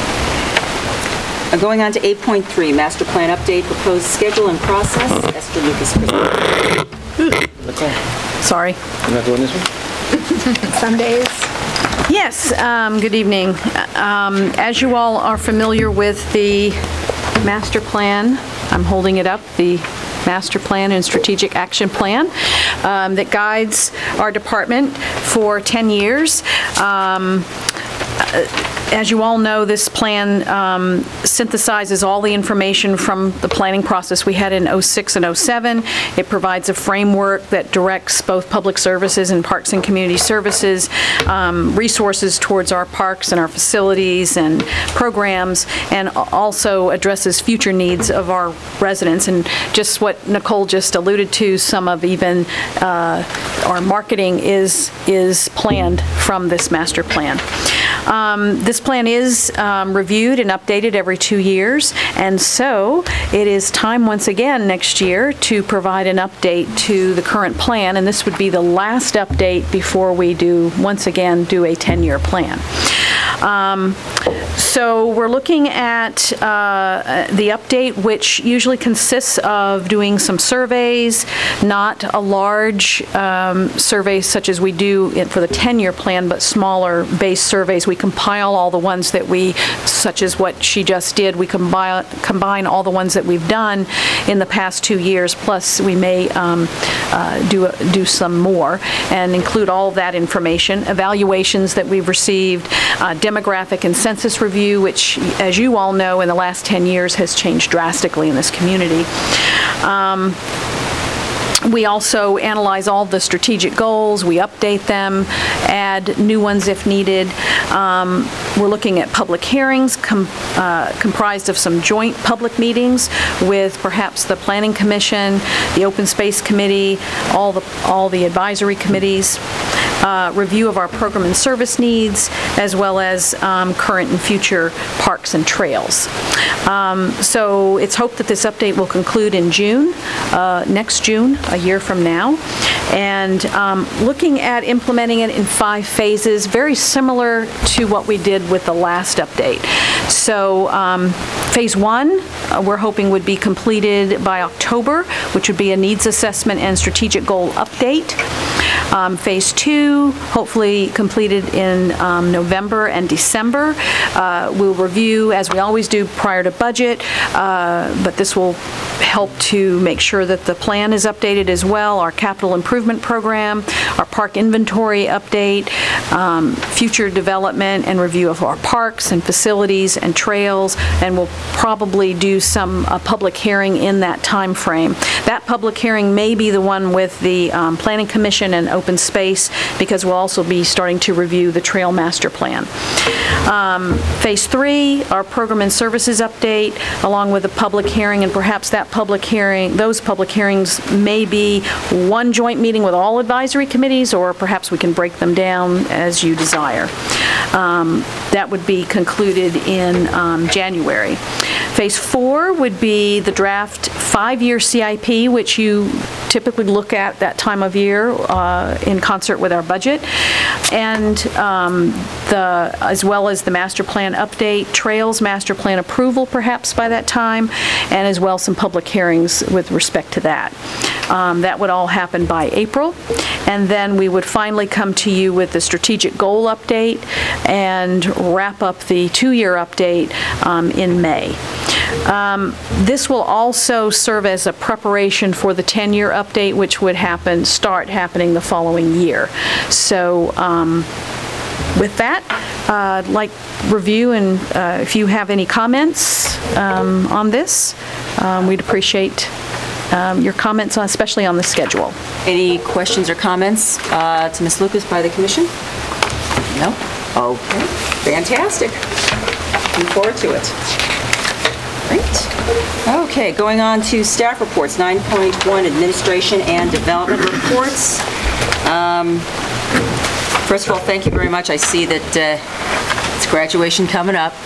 S1: Uh, Going on to eight point three, Master Plan Update, Proposed Schedule and Process. Esther Lucas.
S2: Sorry.
S10: You're not doing this one?
S7: Some days.
S2: Yes, um, good evening. Um, As you all are familiar with the master plan, I'm holding it up, the master plan and strategic action plan um, that guides our department for ten years. Um, As you all know, this plan um, synthesizes all the information from the planning process we had in oh six and oh seven. It provides a framework that directs both public services and parks and community services, um, resources towards our parks and our facilities and programs, and also addresses future needs of our residents. And just what Nicole just alluded to, some of even uh, our marketing is, is planned from this master plan. Um, This plan is um, reviewed and updated every two years, and so it is time once again next year to provide an update to the current plan, and this would be the last update before we do, once again, do a ten-year plan. Um, So we're looking at uh, the update, which usually consists of doing some surveys, not a large um, survey such as we do in- for the ten-year plan, but smaller base surveys. We compile all the ones that we, such as what she just did, we combine, combine all the ones that we've done in the past two years, plus we may um, uh, do, do some more, and include all of that information, evaluations that we've received, uh, demographic and census review, which, as you all know, in the last ten years has changed drastically in this community. Um, We also analyze all the strategic goals, we update them, add new ones if needed. Um, We're looking at public hearings com- uh, comprised of some joint public meetings with perhaps the Planning Commission, the Open Space Committee, all the, all the advisory committees, uh, review of our program and service needs, as well as um, current and future parks and trails. Um, So it's hoped that this update will conclude in June, uh, next June, a year from now, and um, looking at implementing it in five phases, very similar to what we did with the last update. So um, phase one, uh, we're hoping would be completed by October, which would be a needs assessment and strategic goal update. Um, Phase two, hopefully completed in um, November and December. Uh, We'll review, as we always do, prior to budget, uh, but this will help to make sure that the plan is updated as well, our capital improvement program, our park inventory update, um, future development and review of our parks and facilities and trails, and we'll probably do some uh, public hearing in that time frame. That public hearing may be the one with the um, Planning Commission and Open Space, because we'll also be starting to review the Trail Master Plan. Um, Phase three, our program and services update, along with a public hearing, and perhaps that public hearing, those public hearings may be one joint meeting with all advisory committees, or perhaps we can break them down as you desire. Um, That would be concluded in um, January. Phase four would be the draft five-year C I P, which you typically look at that time of year uh, in concert with our budget, and um, the, as well as the master plan update, trails master plan approval perhaps by that time, and as well some public hearings with respect to that. Um, That would all happen by April, and then we would finally come to you with the strategic goal update and wrap up the two-year update um, in May. Um, This will also serve as a preparation for the ten-year update, which would happen, start happening the following year. So um, with that, uh, I'd like review, and uh, if you have any comments um, on this, um, we'd appreciate um, your comments, on- especially on the schedule.
S1: Any questions or comments uh, to Miz Lucas by the commission? No? Okay, fantastic. Looking forward to it. Great. Okay, going on to staff reports, nine point one, administration and development reports. Um, First of all, thank you very much. I see that uh, it's graduation coming up,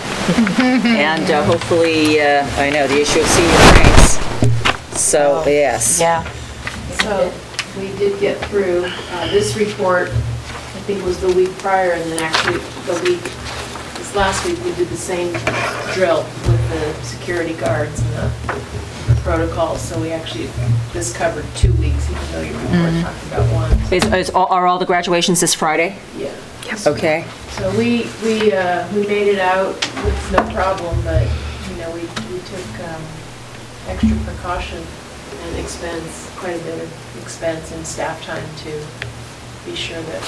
S1: and uh, hopefully, uh, I know, the issue of senior ranks. So, yes.
S2: Yeah.
S12: So we did get through, uh, this report, I think was the week prior, and then actually the week, this last week, we did the same drill with the security guards and the protocols. So we actually, this covered two weeks, even though your report talked about one.
S1: Is, is, are all the graduations this Friday?
S12: Yeah.
S1: Okay.
S12: So we, we, uh, we made it out with no problem, but, you know, we, we took, um, extra precaution and expense, quite a bit of expense and staff time to be sure that,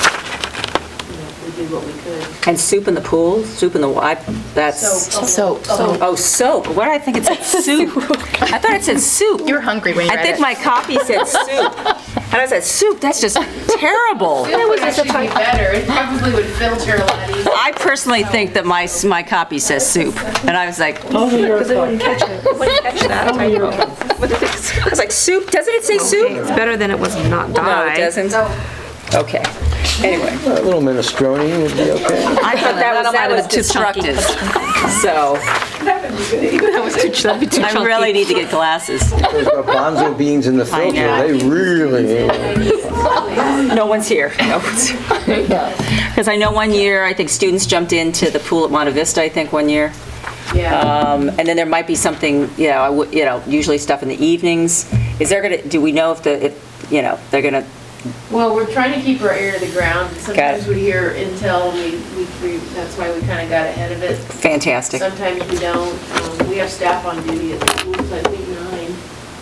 S12: you know, we did what we could.
S1: And soup in the pool, soup in the, I, that's...
S12: Soap.
S1: Soap.
S12: Soap.
S1: Oh, soap. What did I think it said? Soup. I thought it said soup.
S9: You were hungry when you
S1: I
S9: read
S1: think
S9: it.
S1: my copy said soup. And I said, soup, that's just terrible.
S12: It would actually be better, it probably would filter a lot easier.
S1: I personally think that my, my copy says soup. And I was like,
S7: Because I wouldn't catch it.
S1: wouldn't catch that. I was like, soup, doesn't it say soup?
S6: It's better than it was not
S1: No, it doesn't. Okay. Anyway,
S10: A little minestrone would be okay.
S1: I thought that was, that was destructive. So, I really need to get glasses.
S10: Those garbanzo beans in the
S1: I
S10: filter,
S1: know.
S10: they really,
S1: No one's here. No one's Because I know one year, I think students jumped into the pool at Monte Vista, I think, one year.
S12: Yeah.
S1: Um, And then there might be something, you know, I would- you know, usually stuff in the evenings. Is there going to, do we know if the, if, you know, they're going to,
S12: Well, we're trying to keep our ear to the ground.
S1: Got
S12: Sometimes
S1: it.
S12: we hear intel, and we, we, we- that's why we kind of got ahead of it.
S1: fantastic.
S12: Sometimes we don't. Um, We have staff on duty at the schools, I think nine.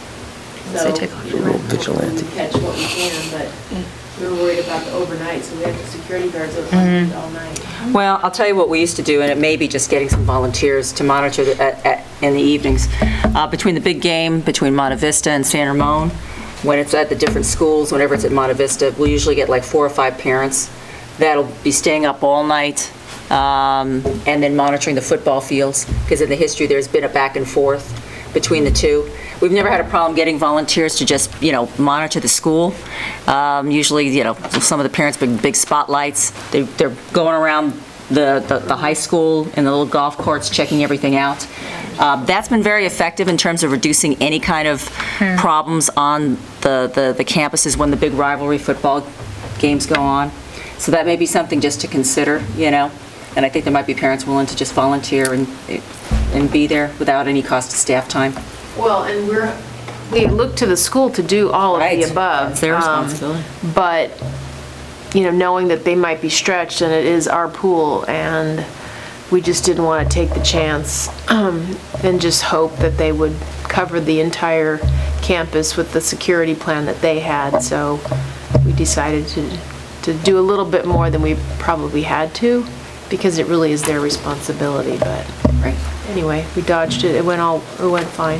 S12: So, you know,
S10: Vigilante.
S12: we catch what we can, but we're worried about the overnight, so we have the security guards open all night.
S1: Well, I'll tell you what we used to do, and it may be just getting some volunteers to monitor the- at- at- in the evenings. Uh, Between the big game, between Monte Vista and San Ramon, when it's at the different schools, whenever it's at Monte Vista, we'll usually get like four or five parents that'll be staying up all night um, and then monitoring the football fields, because in the history, there's been a back and forth between the two. We've never had a problem getting volunteers to just, you know, monitor the school. Um, Usually, you know, some of the parents, big, big spotlights, they- they're going around the, the the high school and the little golf courts, checking everything out. Uh, That's been very effective in terms of reducing any kind of problems on the, the the campuses when the big rivalry football games go on. So that may be something just to consider, you know? And I think there might be parents willing to just volunteer and, and be there without any cost to staff time.
S12: Well, and we're, we look to the school to do all of
S1: Right.
S12: the above.
S1: It's their
S12: um,
S1: responsibility.
S12: But, you know, knowing that they might be stretched and it is our pool, and we just didn't want to take the chance um, and just hope that they would cover the entire campus with the security plan that they had. So we decided to, to do a little bit more than we probably had to, because it really is their responsibility. But
S1: Right.
S12: anyway, we dodged it. It went all, it went fine.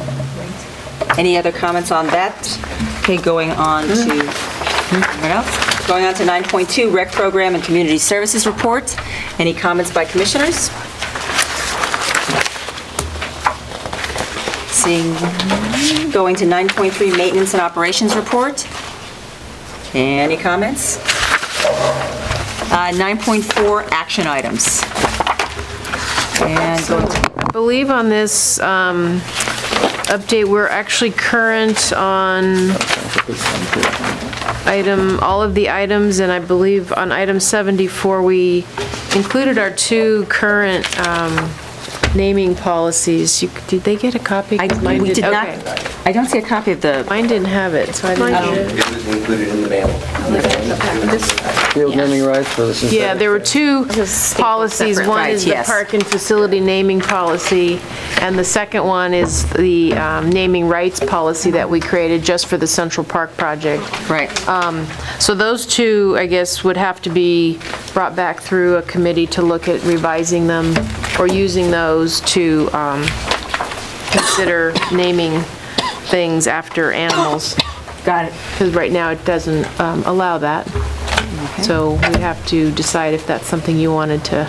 S1: Any other comments on that? Okay, going on to, what else? Going on to nine point two, Rec Program and Community Services Report. Any comments by commissioners? Seeing, none. Going to nine point three, Maintenance and Operations Report. Any comments? Uh, nine point four, Action Items. And going to
S12: I believe on this um, update, we're actually current on item, all of the items, and I believe on item seventy-four, we included our two current um, naming policies. You- Did they get a copy? 'Cause
S1: I,
S12: mine
S1: we did not,
S12: okay.
S1: I don't see a copy of the,
S12: Mine didn't have it, so I didn't know.
S3: It was included in the mail.
S10: field naming rights for the synthetic.
S12: Yeah, there were two policies.
S1: separate.
S12: One
S1: Right,
S12: is the
S1: yes.
S12: park and facility naming policy, and the second one is the um, naming rights policy that we created just for the Central Park project.
S1: right.
S12: So those two, I guess, would have to be brought back through a committee to look at revising them or using those to um, consider naming things after animals.
S1: Got it.
S12: Because right now it doesn't um, allow that. So we have to decide if that's something you wanted to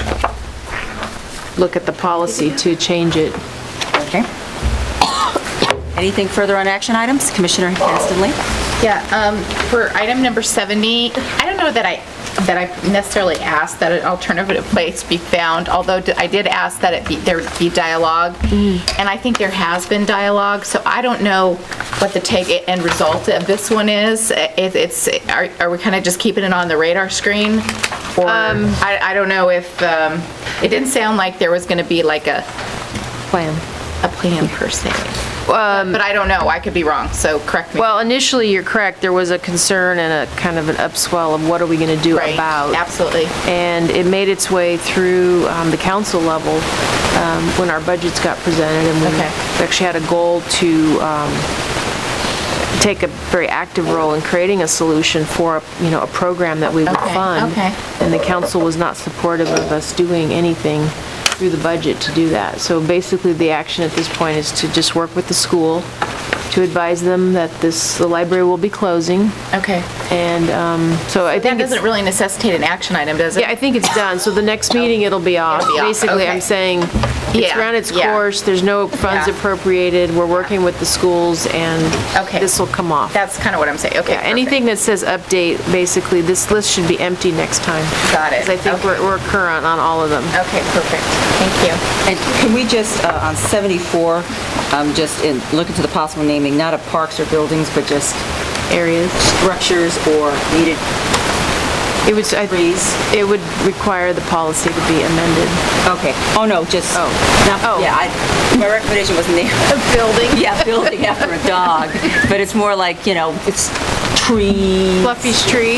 S12: look at the policy to change it.
S1: Okay. Anything further on action items? Commissioner Caniston-Lee?
S9: Yeah, um, for item number seventy, I don't know that I, that I necessarily asked that an alternative place be found, although d- I did ask that it be, there be dialogue. And I think there has been dialogue, so I don't know what the take end result of this one is. If it's, are, are we kind of just keeping it on the radar screen? Or, I, I don't know if, um, it didn't sound like there was gonna be like a,
S12: Plan.
S9: a plan per se. But I don't know, I could be wrong, so correct me.
S12: Well, initially, you're correct, there was a concern and a kind of an upswell of what are we going to do
S9: Right,
S12: about.
S9: absolutely.
S12: And it made its way through um, the council level um, when our budgets got presented, and we
S9: Okay.
S12: actually had a goal to um, take a very active role in creating a solution for, a, you know, a program that we would
S9: Okay,
S12: fund.
S9: okay.
S12: And the council was not supportive of us doing anything through the budget to do that. So basically, the action at this point is to just work with the school, to advise them that this, the library will be closing.
S9: Okay.
S12: And um, so I
S9: That
S12: think it's,
S9: doesn't really necessitate an action item, does it?
S12: yeah, I think it's done. So the next meeting, it'll be off.
S9: It'll be off,
S12: Basically, I'm
S9: okay.
S12: saying, It's
S9: Yeah,
S12: run its
S9: yeah.
S12: course, there's no funds
S9: Yeah.
S12: appropriated, we're working with the schools, and
S9: Okay.
S12: this will come off.
S9: That's kind of what I'm saying. Okay,
S12: Yeah, anything that says update, basically, this list should be empty next time.
S9: Got it.
S12: Because I think
S9: Okay.
S12: we're we're current on all of them.
S9: Okay, perfect. Thank you.
S1: And can we just, uh, on seventy-four, um, just in, look into the possible naming, not of parks or buildings, but just
S12: Areas.
S1: structures or needed
S12: It would, I-
S1: trees?
S12: it would require the policy to be amended.
S1: Okay. Oh, no, just,
S12: Oh.
S1: not-
S12: Oh.
S1: yeah, I, my recommendation wasn't there.
S12: A building.
S1: Yeah, building after a dog, but it's more like, you know, it's trees.
S12: Fluffy's tree.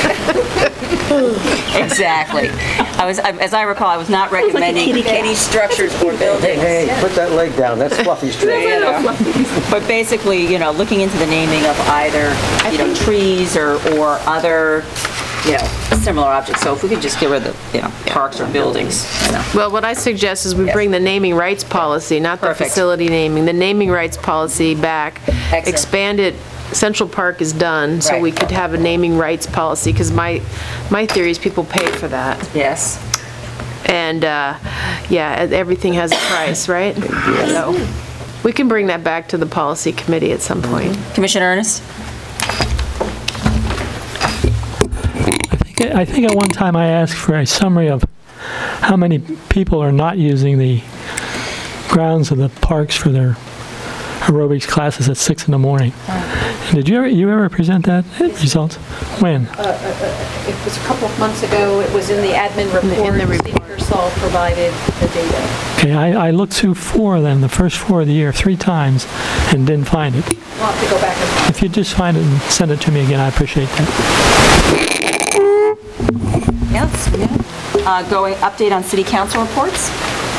S1: Exactly. I was, I- as I recall, I was not recommending any structures or buildings.
S10: Hey, put that leg down, that's Fluffy's tree.
S1: You know. But basically, you know, looking into the naming of either, you know, trees or, or other, you know, similar objects. So if we could just get rid of the, you know, parks or buildings, you know.
S12: Well, what I suggest is we
S1: Yes.
S12: bring the naming rights policy, not the
S1: Perfect.
S12: facility naming, the naming rights policy back.
S1: Excellent.
S12: Expand it, Central Park is done, so
S1: Right.
S12: we could have a naming rights policy, because my, my theory is people pay for that.
S1: Yes.
S12: And, uh, yeah, e- everything has a price, right? So, we can bring that back to the policy committee at some point.
S1: Commissioner Ernest?
S8: I think at one time I asked for a summary of how many people are not using the grounds of the parks for their aerobics classes at six in the morning. Did you ever, you ever present that result? When?
S2: It was a couple of months ago, it was in the admin report.
S12: in the
S2: Steve Pearsall provided the data.
S8: Okay, I, I looked through four of them, the first four of the year, three times, and didn't find it.
S2: We'll have to go back and find
S8: If you just find it and send it to me again, I appreciate that.
S1: Yes, yeah. Uh, Going, update on city council reports?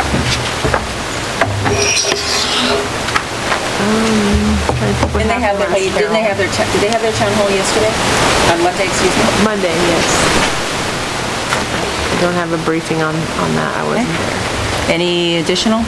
S1: Didn't they have their, didn't they have their, ta- did they have their town hall yesterday? On Monday, excuse me?
S12: Monday, yes. I don't have a briefing on, on that, I wasn't there.
S1: Any additional?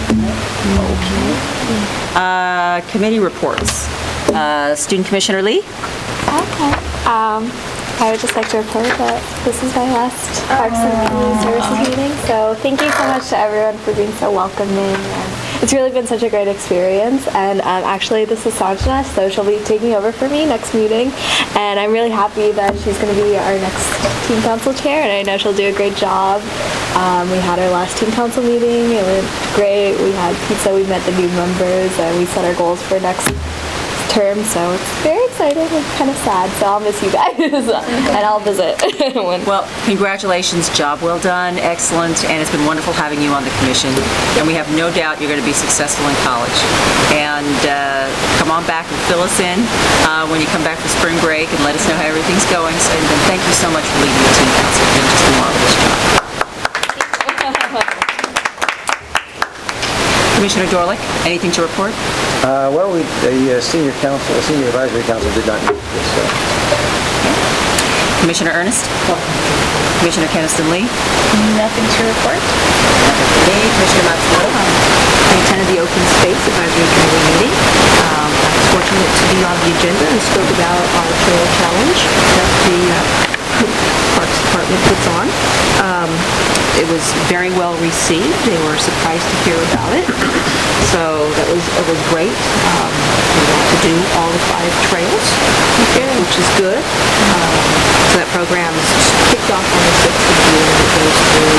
S1: Uh, Committee reports. Uh, Student Commissioner Lee?
S11: Okay. Um, I would just like to report that this is my last Parks and Community Services meeting. So thank you so much to everyone for being so welcoming. And it's really been such a great experience. And um, actually, this is Sanjana, so she'll be taking over for me next meeting. And I'm really happy that she's going to be our next team council chair. And I know she'll do a great job. Um, we had our last team council meeting. It went great. We had pizza. We met the new members, and we set our goals for next term, so it's very exciting and kind of sad, so I'll miss you guys, and I'll visit. when-
S1: Well, congratulations, job well done, excellent, and it's been wonderful having you on the commission. And we have no doubt you're going to be successful in college. And uh, come on back and fill us in uh, when you come back for spring break and let us know how everything's going. So, and then thank you so much for leading the team council. You're doing just a marvelous job. Commissioner Dorlick, anything to report?
S10: Uh, Well, we, the uh, senior council, the senior advisory council did not meet this, so.
S1: Commissioner Ernest? Commissioner Keniston Lee?
S9: Nothing to report?
S1: Me, Commissioner Matsumoto?
S6: I attended the Open Space Advisory Committee meeting. Um, I was fortunate to be on the agenda and spoke about our trail challenge that the uh, Parks Department puts on. Um, it was very well received. They were surprised to hear about it. So that was, it was great. Um, we got to do all the five trails, which is good. Um, so that program is kicked off on the sixth of June and it goes through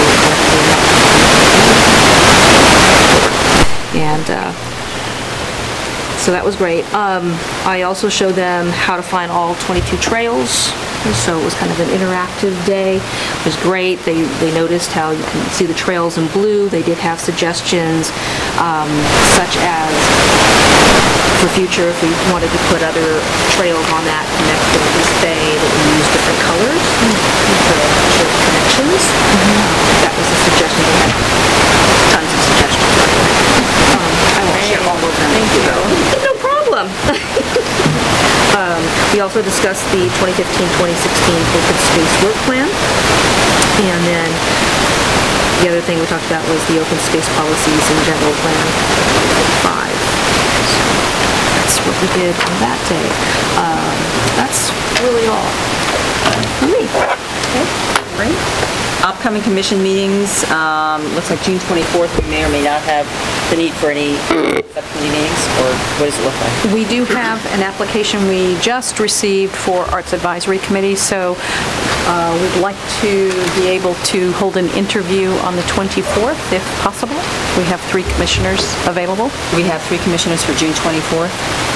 S6: and uh, so that was great. Um, I also showed them how to find all twenty-two trails, so it was kind of an interactive day. It was great. They, they noticed how you can see the trails in blue. They did have suggestions, um, such as for future, if we wanted to put other trails on that connect to this bay, that we use different colors for show connections. Uh, That was a suggestion. They had tons of suggestions. Um, I won't share all of them. Thank you. No problem. Um, We also discussed the twenty fifteen twenty sixteen open space work plan. And then the other thing we talked about was the open space policies and general plan five. So that's what we did on that day. Um, That's really all for me.
S1: Great. Upcoming commission meetings, um, looks like June twenty-fourth, we may or may not have the need for any subcommittee meetings, or what does it look like?
S2: We do have an application we just received for Arts Advisory Committee, so uh, we'd like to be able to hold an interview on the twenty-fourth, if possible. We have three commissioners available.
S1: We have three commissioners for June twenty-fourth.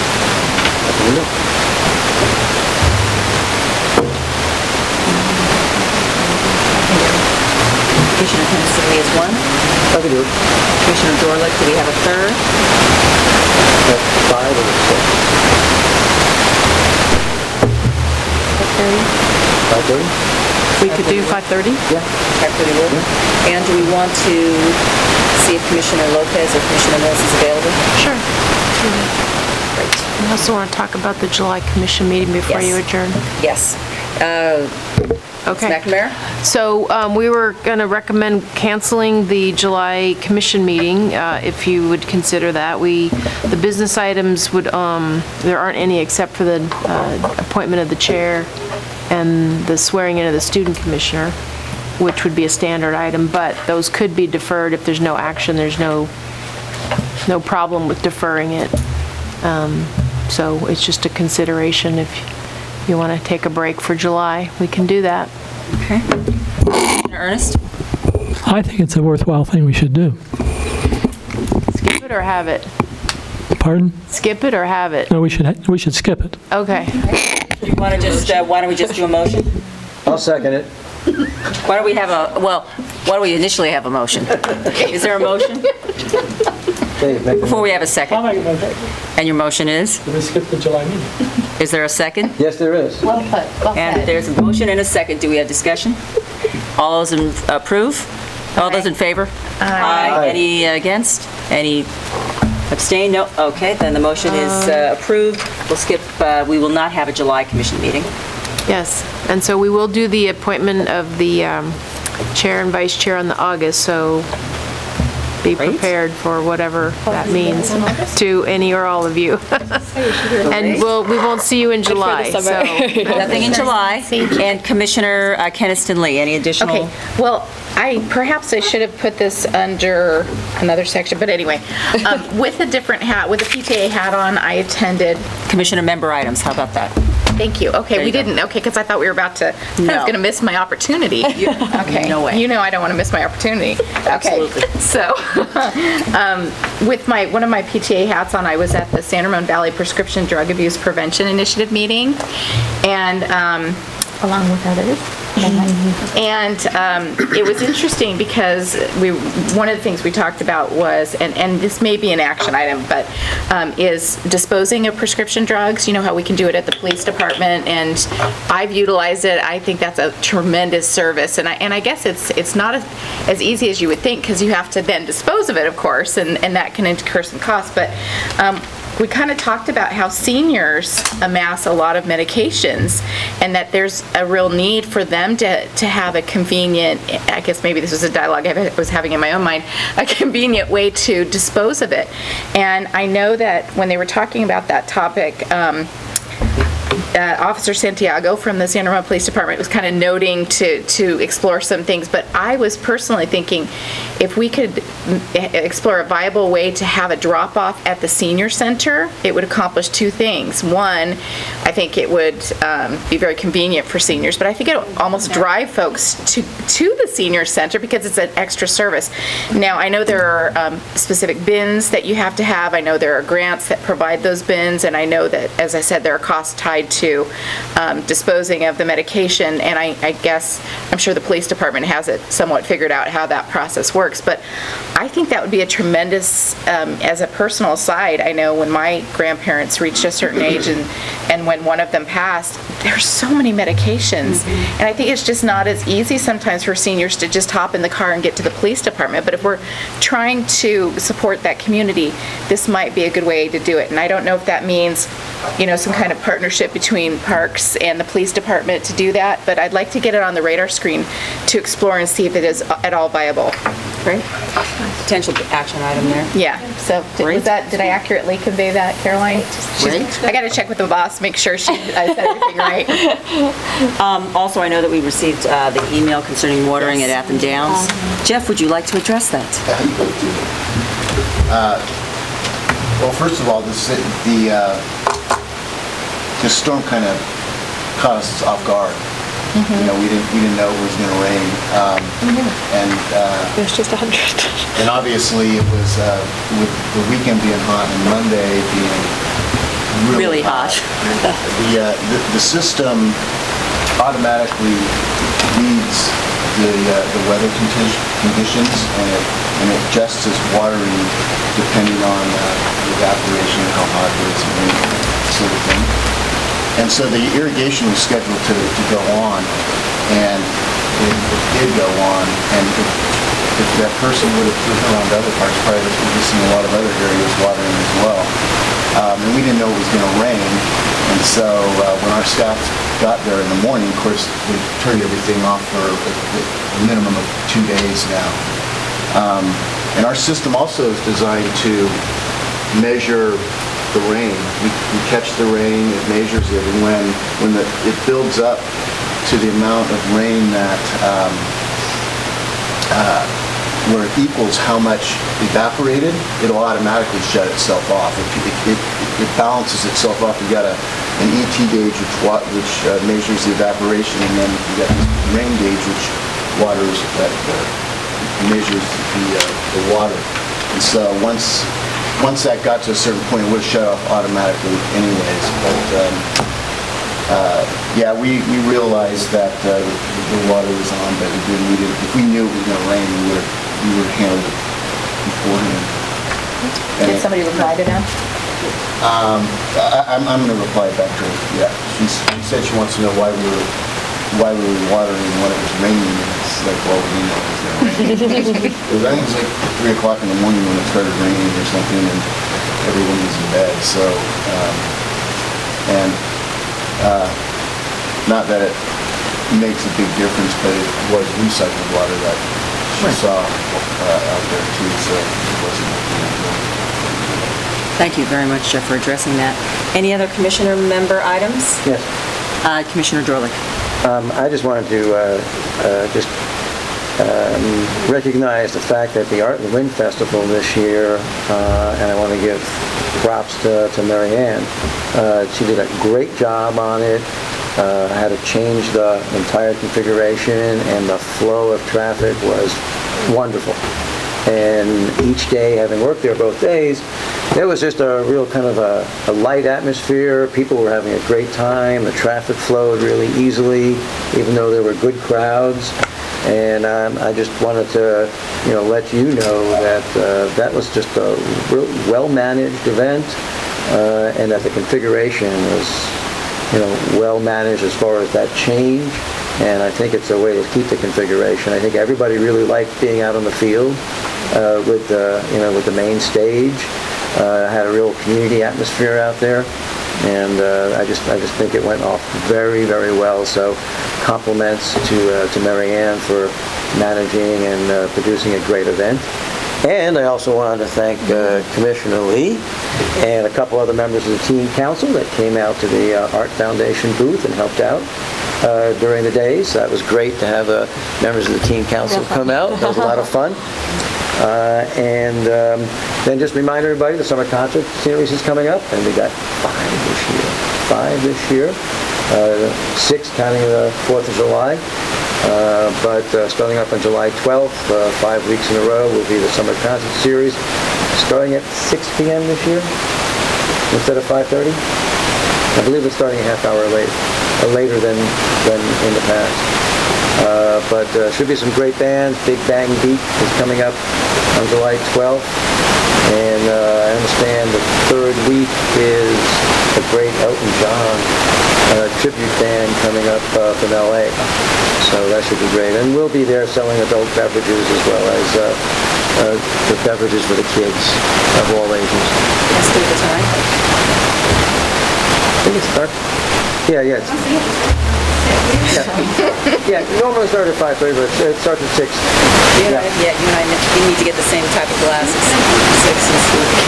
S1: Commissioner Kennedy is one.
S10: I can do it.
S1: Commissioner Dorlick, do we have a third?
S10: That's five or six? five thirty?
S2: We could do five thirty?
S10: Yeah.
S1: five thirty work? And do we want to see if Commissioner Lopez or Commissioner Mills is available?
S13: Sure. I also want to talk about the July commission meeting before you
S1: Yes.
S13: adjourn.
S1: Yes. Uh,
S13: Okay.
S1: Miz McNamara?
S13: So um, we were going to recommend canceling the July commission meeting, uh, if you would consider that. We, the business items would, um, there aren't any except for the uh, appointment of the chair and the swearing in of the student commissioner, which would be a standard item, but those could be deferred if there's no action. There's no, no problem with deferring it. Um, So it's just a consideration. If you want to take a break for July, we can do that.
S1: Okay. Commissioner Ernest?
S8: I think it's a worthwhile thing we should do.
S13: Skip it or have it?
S8: Pardon?
S13: Skip it or have it?
S8: No, we should, we should skip it.
S13: Okay.
S1: You want to just, uh, why don't we just do a motion?
S10: I'll second it.
S1: Why don't we have a, well, why don't we initially have a motion? Is there a motion?
S10: Dave, make a
S1: Before we have a second. And your motion is?
S8: We skip the July meeting.
S1: Is there a second?
S10: Yes, there is.
S9: Well put, well
S1: And
S9: said.
S1: there's a motion and a second. Do we have discussion? All those in approve? All those in favor? Aye. Any against? Any abstain? No? Okay, then the motion is uh, approved. We'll skip, uh, we will not have a July commission meeting.
S13: Yes, and so we will do the appointment of the um, chair and vice chair on the August, so be
S1: Great.
S13: prepared for whatever that means to any or all of you. And we'll, we won't see you in July, so.
S1: Nothing in July. And Commissioner uh, Keniston Lee, any additional?
S9: Okay, well, I, perhaps I should have put this under another section, but anyway, um, with a different hat, with a P T A hat on, I attended.
S1: Commissioner member items, how about that?
S9: Thank you. Okay,
S1: There
S9: we
S1: you go.
S9: didn't, okay, because I thought we were about to, I was
S1: No.
S9: going to miss my opportunity. Okay.
S1: No way.
S9: You know I don't want to miss my opportunity.
S1: Absolutely.
S9: Okay, so, um, with my, one of my P T A hats on, I was at the San Ramon Valley Prescription Drug Abuse Prevention Initiative meeting, and, um, along with others. And um, it was interesting because we, one of the things we talked about was, and, and this may be an action item, but um, is disposing of prescription drugs. You know how we can do it at the police department, and I've utilized it. I think that's a tremendous service, and I, and I guess it's it's not as, as easy as you would think, because you have to then dispose of it, of course, and, and that can incur some costs. But um, we kind of talked about how seniors amass a lot of medications, and that there's a real need for them to, to have a convenient, I guess maybe this was a dialogue I was having in my own mind, a convenient way to dispose of it. And I know that when they were talking about that topic, um, Uh, Officer Santiago from the San Ramon Police Department was kind of noting to, to explore some things, but I was personally thinking if we could mm, explore a viable way to have a drop-off at the senior center, it would accomplish two things. One, I think it would um, be very convenient for seniors, but I think it would almost drive folks to, to the senior center because it's an extra service. Now, I know there are um, specific bins that you have to have. I know there are grants that provide those bins, and I know that, as I said, there are costs tied to um, disposing of the medication, and I, I guess, I'm sure the police department has it somewhat figured out how that process works, but I think that would be a tremendous, um, as a personal side, I know when my grandparents reached a certain age and, and when one of them passed, there's so many medications, and I think it's just not as easy sometimes for seniors to just hop in the car and get to the police department, but if we're trying to support that community, this might be a good way to do it, and I don't know if that means, you know, some kind of partnership between Parks and the police department to do that, but I'd like to get it on the radar screen to explore and see if it is at all viable. Great.
S14: potential action item there.
S9: Yeah, so did- was that, did I accurately convey that, Caroline? She's- I got to check with the boss, make sure she, I said everything right.
S14: Um, Also, I know that we received uh, the email concerning watering at Athens Downs. Jeff, would you like to address that?
S15: Uh, Well, first of all, this, the, uh, this storm kind of caught us off guard. You know, we didn't, we didn't know it was going to rain. Um, And, uh,
S11: It was just a hundred.
S15: and obviously it was, uh, with the weekend being hot and Monday being really
S14: Really hot.
S15: The, uh, the, the system automatically reads the, uh, the weather condi- conditions and it, and it adjusts its watering depending on uh, the evaporation and how hot it is and rain, sort of thing. And so the irrigation was scheduled to, to go on, and it, it did go on. And if, if that person would have driven around other parts, probably would have seen a lot of other areas watering as well. Um, and we didn't know it was going to rain. And so uh, when our staff got there in the morning, of course, we turned everything off for a, a minimum of two days now. Um, and our system also is designed to measure the rain. We, we catch the rain, it measures it, and when when the, it builds up to the amount of rain that um, uh, where it equals how much evaporated, it'll automatically shut itself off. It, it, it, it balances itself off. You got a, an E T gauge which wa- which uh, measures the evaporation, and then you got this rain gauge which waters that uh, measures the uh, the water. And so once Once that got to a certain point, it would shut off automatically anyways. But um, uh, yeah, we, we realized that uh, the water was on, but we didn't need it. If we knew it was going to rain, we would we would have handled it beforehand. And
S9: Did
S15: it-
S9: somebody reply to them?
S15: Um, I, I'm, I'm going to reply back to her. Yeah, She's, she said she wants to know why we were why we were watering when it was raining. And it's like, well, we know it was going to rain. It was, I think it was like three o'clock in the morning when it started raining or something, and everyone was in bed. So, um, and uh, not that it makes a big difference, but it was recycled water that she saw uh, out there too. So it wasn't. You know,
S14: Thank you very much, Jeff, for addressing that. Any other commissioner member items?
S10: Yes.
S14: Uh, Commissioner Drolick.
S10: Um, I just wanted to uh, uh, just um, recognize the fact that the Art and Wind Festival this year, uh, and I want to give props to, to Mary Ann. Uh, she did a great job on it. Uh, had to change the entire configuration, and the flow of traffic was wonderful. And each day, having worked there both days, it was just a real kind of a, a light atmosphere. People were having a great time. The traffic flowed really easily, even though there were good crowds. And um, I just wanted to, you know, let you know that uh, that was just a real well-managed event, uh, and that the configuration was, you know, well-managed as far as that change. And I think it's a way to keep the configuration. I think everybody really liked being out on the field uh, with the, you know, with the main stage. Uh, had a real community atmosphere out there, and uh, I just I just think it went off very, very well. So compliments to uh, to Mary Ann for managing and uh, producing a great event. And I also wanted to thank uh, Commissioner Lee and a couple other members of the teen council that came out to the uh, Art Foundation booth and helped out uh, during the days. That was great to have uh, members of the teen council come out. That was a lot of fun. Uh, and um, then just remind everybody the summer concert series is coming up, and we got five this year. Five this year. Uh, six counting the fourth of July. Uh, but uh, starting up on July twelfth, uh, five weeks in a row, will be the summer concert series, starting at six p.m. this year instead of five thirty. I believe it's starting a half hour late, uh, later than than in the past. Uh, but uh, should be some great bands. Big Bang Beat is coming up on July twelfth, and uh, I understand the third week is a great Elton John uh, tribute band coming up uh, from L A. So that should be great, and we'll be there selling adult beverages as well as uh, uh, the beverages for the kids of all ages.
S14: Let's do the time.
S10: I think it's dark. Yeah, yeah. It's, Yeah, normally it starts at five thirty, but it starts at six.
S14: Yeah, yeah, you and I, ne- we need to get the same type of glasses. Sixes.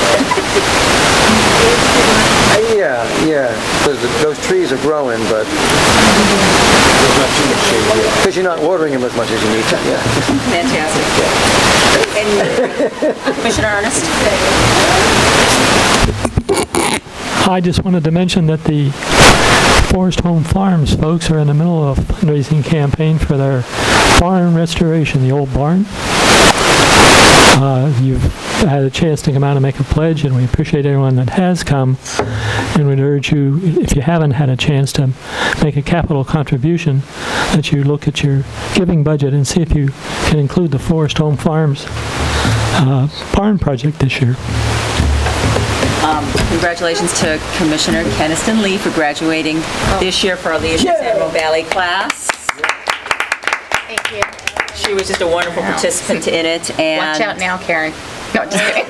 S10: Uh, Yeah, yeah, because those trees are growing, but
S15: There's not too much shade here.
S10: because you're not watering them as much as you need to, yeah.
S14: Fantastic. And Commissioner Ernest?
S8: I just wanted to mention that the Forest Home Farms folks are in the middle of a fundraising campaign for their barn restoration, the old barn. Uh, You've had a chance to come out and make a pledge, and we appreciate everyone that has come. And we'd urge you, if you haven't had a chance to make a capital contribution, that you look at your giving budget and see if you can include the Forest Home Farms uh, barn project this year.
S14: Um, Congratulations to Commissioner Keniston Lee for graduating this year for our Leadership San Ramon Valley class.
S9: Thank you.
S14: She was just a wonderful participant in it, and...
S9: Watch out now, Karen. No, just kidding.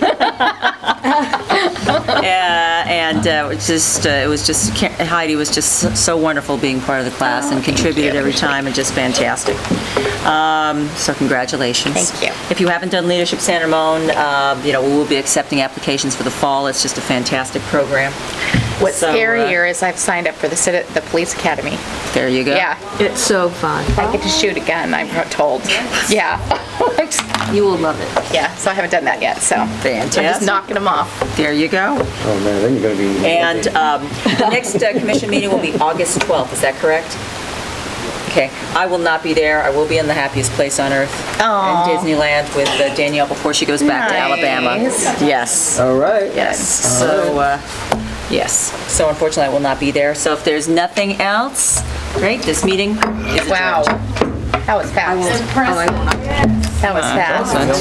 S14: Yeah, and uh, it was just, uh, it was just, Heidi was just so- so wonderful being part of the class and contributed every time, and just fantastic. Um, So congratulations.
S9: Thank you.
S14: If you haven't done Leadership San Ramon, uh, you know, we will be accepting applications for the fall. It's just a fantastic program.
S9: What's
S14: So, uh,
S9: scarier is I've signed up for the citi- the police academy.
S14: There you go.
S9: Yeah.
S6: It's so fun.
S9: I get to shoot a gun, I'm told. Yeah.
S6: You will love it.
S9: Yeah, so I haven't done that yet, so. I'm just
S14: Fantastic.
S9: knocking them off.
S14: There you go.
S10: Oh, man, then you're going to be...
S14: And um, the next uh, commission meeting will be August twelfth, is that correct? Okay, I will not be there. I will be in the happiest place on earth,
S9: Aw.
S14: in Disneyland, with uh, Danielle before she goes back to Alabama.
S9: Nice.
S14: Yes,
S10: All right.
S14: yes. So, uh, yes. So unfortunately, I will not be there. So if there's nothing else, great, this meeting is adjourned.
S9: Wow. That was fast. That was fast.